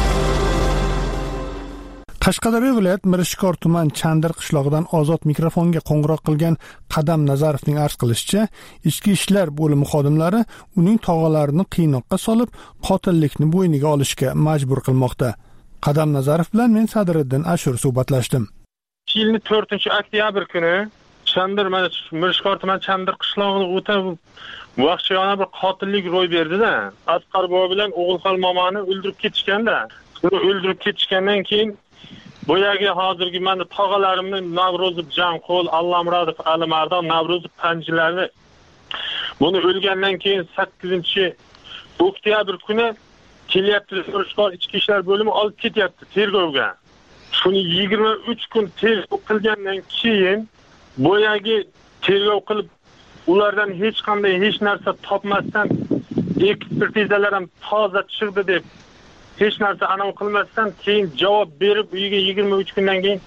Qashqadaryo viloyat Mirishkor tuman Chandir qishlog'idan Ozod mikrofonga qo'ng'iroq qilgan Qadam Nazarovning arz qilishicha, ichki ishlar bo'limi xodimlari uning tog'alarini qiynoqqa solib, qotillikni bo'yniga olishga majbur qilmoqda. Qadam Nazarov bilan men Sadiriddin Ashur suhbatlashdim. Yilning to'rtinchi oktyabr kuni Chandir mana Mirishkor tuman Chandir qishlog'ida o'ta vahshiyona bir qotillik ro'y berdi-da. Asqar bobo bilan O'g'ilxon momoni o'ldirib ketishganda, uni o'ldirib ketishgandan keyin boyagi hozirgi mana tog'alarimni Navrozov Janqul, Allamradov, Alimardon, Navrozov Panjilari buni o'lgandan keyin sakkizinchi oktyabr kuni kelyapti, Mirishkor ichki ishlar bo'limi olib ketyapti tergovga. Shuni yigirma uch kun tergov qilgandan keyin boyagi tergov qilib ulardan hech qanday hech narsa topmasdan ekspertizalar ham toza chiqdi deb hech narsa anav qilmasdan keyin javob berib uyiga yigirma uch kundan keyin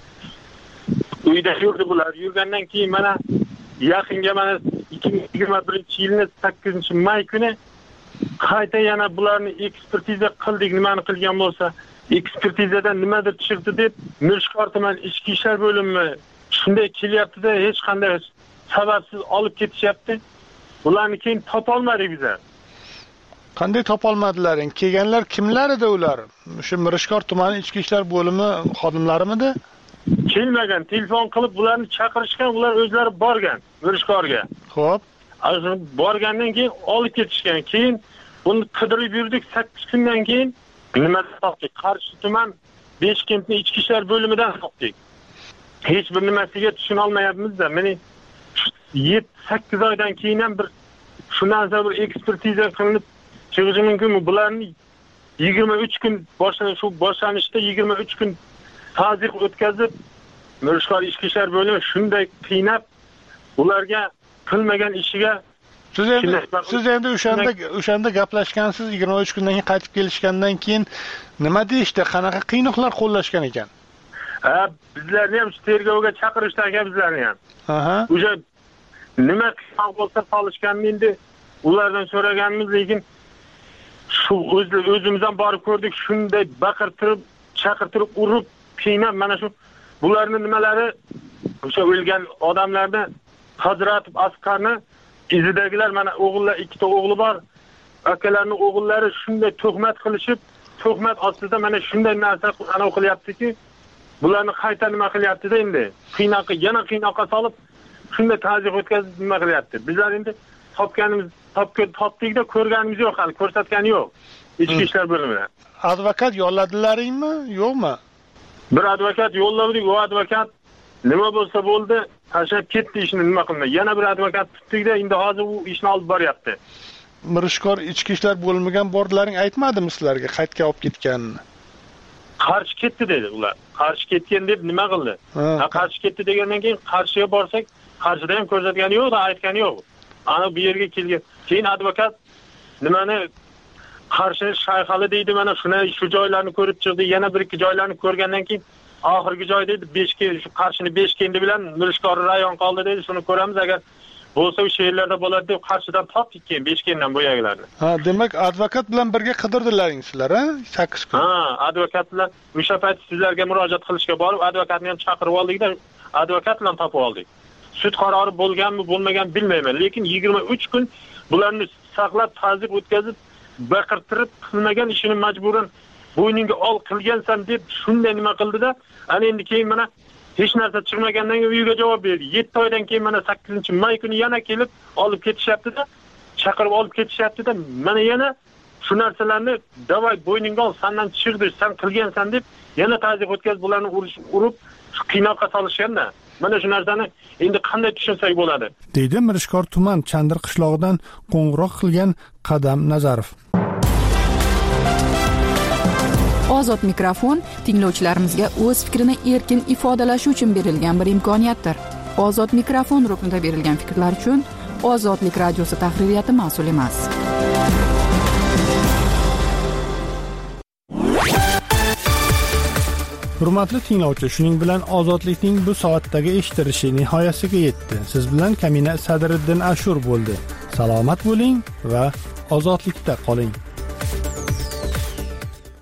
uyda yurdi bular. Yurgandan keyin mana yaqinga mana ikki ming yigirma birinchi yilning sakkizinchi may kuni qayta yana bularni ekspertiza qildik, nimani qilgan bo'lsa, ekspertizadan nimadir chiqdi deb Mirishkor tuman ichki ishlar bo'limi shunday kelyapti-da, hech qanday sababsiz olib ketishyapti. Ularni keyin topolmadik biz. Qanday topolmadilaring? Kelganlar kimlar edi ular? O'sha Mirishkor tumani ichki ishlar bo'limi xodimlarimidi? Kelmagan, telefon qilib bularni chaqirishgan, ular o'zlari borgan Mirishkorga. Xo'p. Borgandan keyin olib ketishgan. Keyin buni qidirib yurdik sakkiz kundan keyin nima topdik? Qarshi tuman Beshkentning ichki ishlar bo'limidan topdik. Hech bir nimasiga tushuna olmayapmiz-da. Meni yetti sakkiz oydan keyin ham bir shundan so'ng bir ekspertiza qilinib chiqishi mumkinmi? Bularni yigirma uch kun boshlanish shu boshlanishda yigirma uch kun ta'ziq o'tkazib Mirishkor ichki ishlar bo'limi shunday qiynab ularga qilmagan ishiga siz endi siz endi o'shanda o'shanda gaplashgansiz, yigirma uch kundan keyin qaytib kelishgandan keyin nima deyishdi? Qanaqa qiynoqlar qo'llashgan ekan? Ha, bizlarni ham tergovga chaqirishdi ekan bizlarni ham. Aha. O'sha nima qiynoq bo'lsa solishganini endi ulardan so'raganmiz, lekin shu o'zimizdan borib ko'rdik, shunday baqirtirib, chaqirtirib, urib, qiynab mana shu bularning nimalari o'sha o'lgan odamlarni Hazratov Asqarni izidagilar mana o'g'illar, ikkita o'g'li bor. Akalarning o'g'illari shunday tuhmat qilishib, tuhmat ostida mana shunday narsa anav qilyaptiki, bularni qayta nima qilyapti-da endi. Qiynoqqa, yana qiynoqqa solib, shunday ta'ziq o'tkazib nima qilyapti. Bizlar endi topganimiz, topgan topdik-da, ko'rganimiz yo'q, hali ko'rsatgani yo'q. Ichki ishlar bo'limida. Advokat yolladilaringmi, yo'qmi? Bir advokat yolladik, u advokat nima bo'lsa bo'ldi, tashlab ketdi ishni, nima qildi. Yana bir advokat tutdik-da, endi hozir u ishni olib boryapti. Mirishkor ichki ishlar bo'limiga bordilaring aytmadimi sizlarga qaytga olib ketganini? Qarshi ketdi dedi ular. Qarshi ketgan deb nima qildi? Ha, qarshi ketdi degandan keyin qarshiga borsak, qarshida ham ko'rsatgani yo'q, aytgani yo'q. Ana bu yerga kelgan. Keyin advokat nimani qarshi shayxali deydi, mana shuna shu joylarni ko'rib chiqdi, yana bir ikki joylarni ko'rgandan keyin oxirgi joy dedi, Beshkent, shu qarshini Beshkent bilan Mirishkor rayon qoldi dedi, shuni ko'ramiz, agar bo'lsa o'sha yerlarda bo'ladi deb qarshidan topdik keyin beshkendan bo'yaklarni. Ha, demak advokat bilan birga qidirdilaring sizlar, ha? sakkiz kun. Ha, advokat bilan o'sha payt sizlarga murojaat qilishga borib, advokatni ham chaqirib oldik-da, advokat bilan topib oldik. Sud qarori bo'lganmi, bo'lmaganmi bilmayman, lekin yigirma uch kun bularni saqlab, ta'zib o'tkazib, baqirtirib qilmagan ishini majburan bo'yningga ol qilgansan deb shunday nima qildi-da, ana endi keyin mana hech narsa chiqmagandan keyin uyiga javob berdi. yetti oydan keyin mana sakkizinchi may kuni yana kelib olib ketishyapti-da, chaqirib olib ketishyapti-da, mana yana shu narsalarni davay bo'yningga ol, sendan chiqdi, sen qilgansan deb yana ta'zib o'tkazib bularni urib, qiynoqqa solishganda. Mana shu narsani endi qanday tushunsak bo'ladi? Deydi Mirishkor tuman Chandir qishlog'idan qo'ng'iroq qilgan Qadam Nazarov. Ozod mikrofon tinglovchilarimizga o'z fikrini erkin ifodalashi uchun berilgan bir imkoniyatdir. Ozod mikrofon ruknida berilgan fikrlar uchun Ozodlik radiosi tahririyati mas'ul emas. Hurmatli tinglovchi, shuning bilan Ozodlikning bu soatdagi eshittirishi nihoyasiga yetdi. Siz bilan Kamina Sadriddin Ashur bo'ldi. Salomat bo'ling va ozodlikda qoling.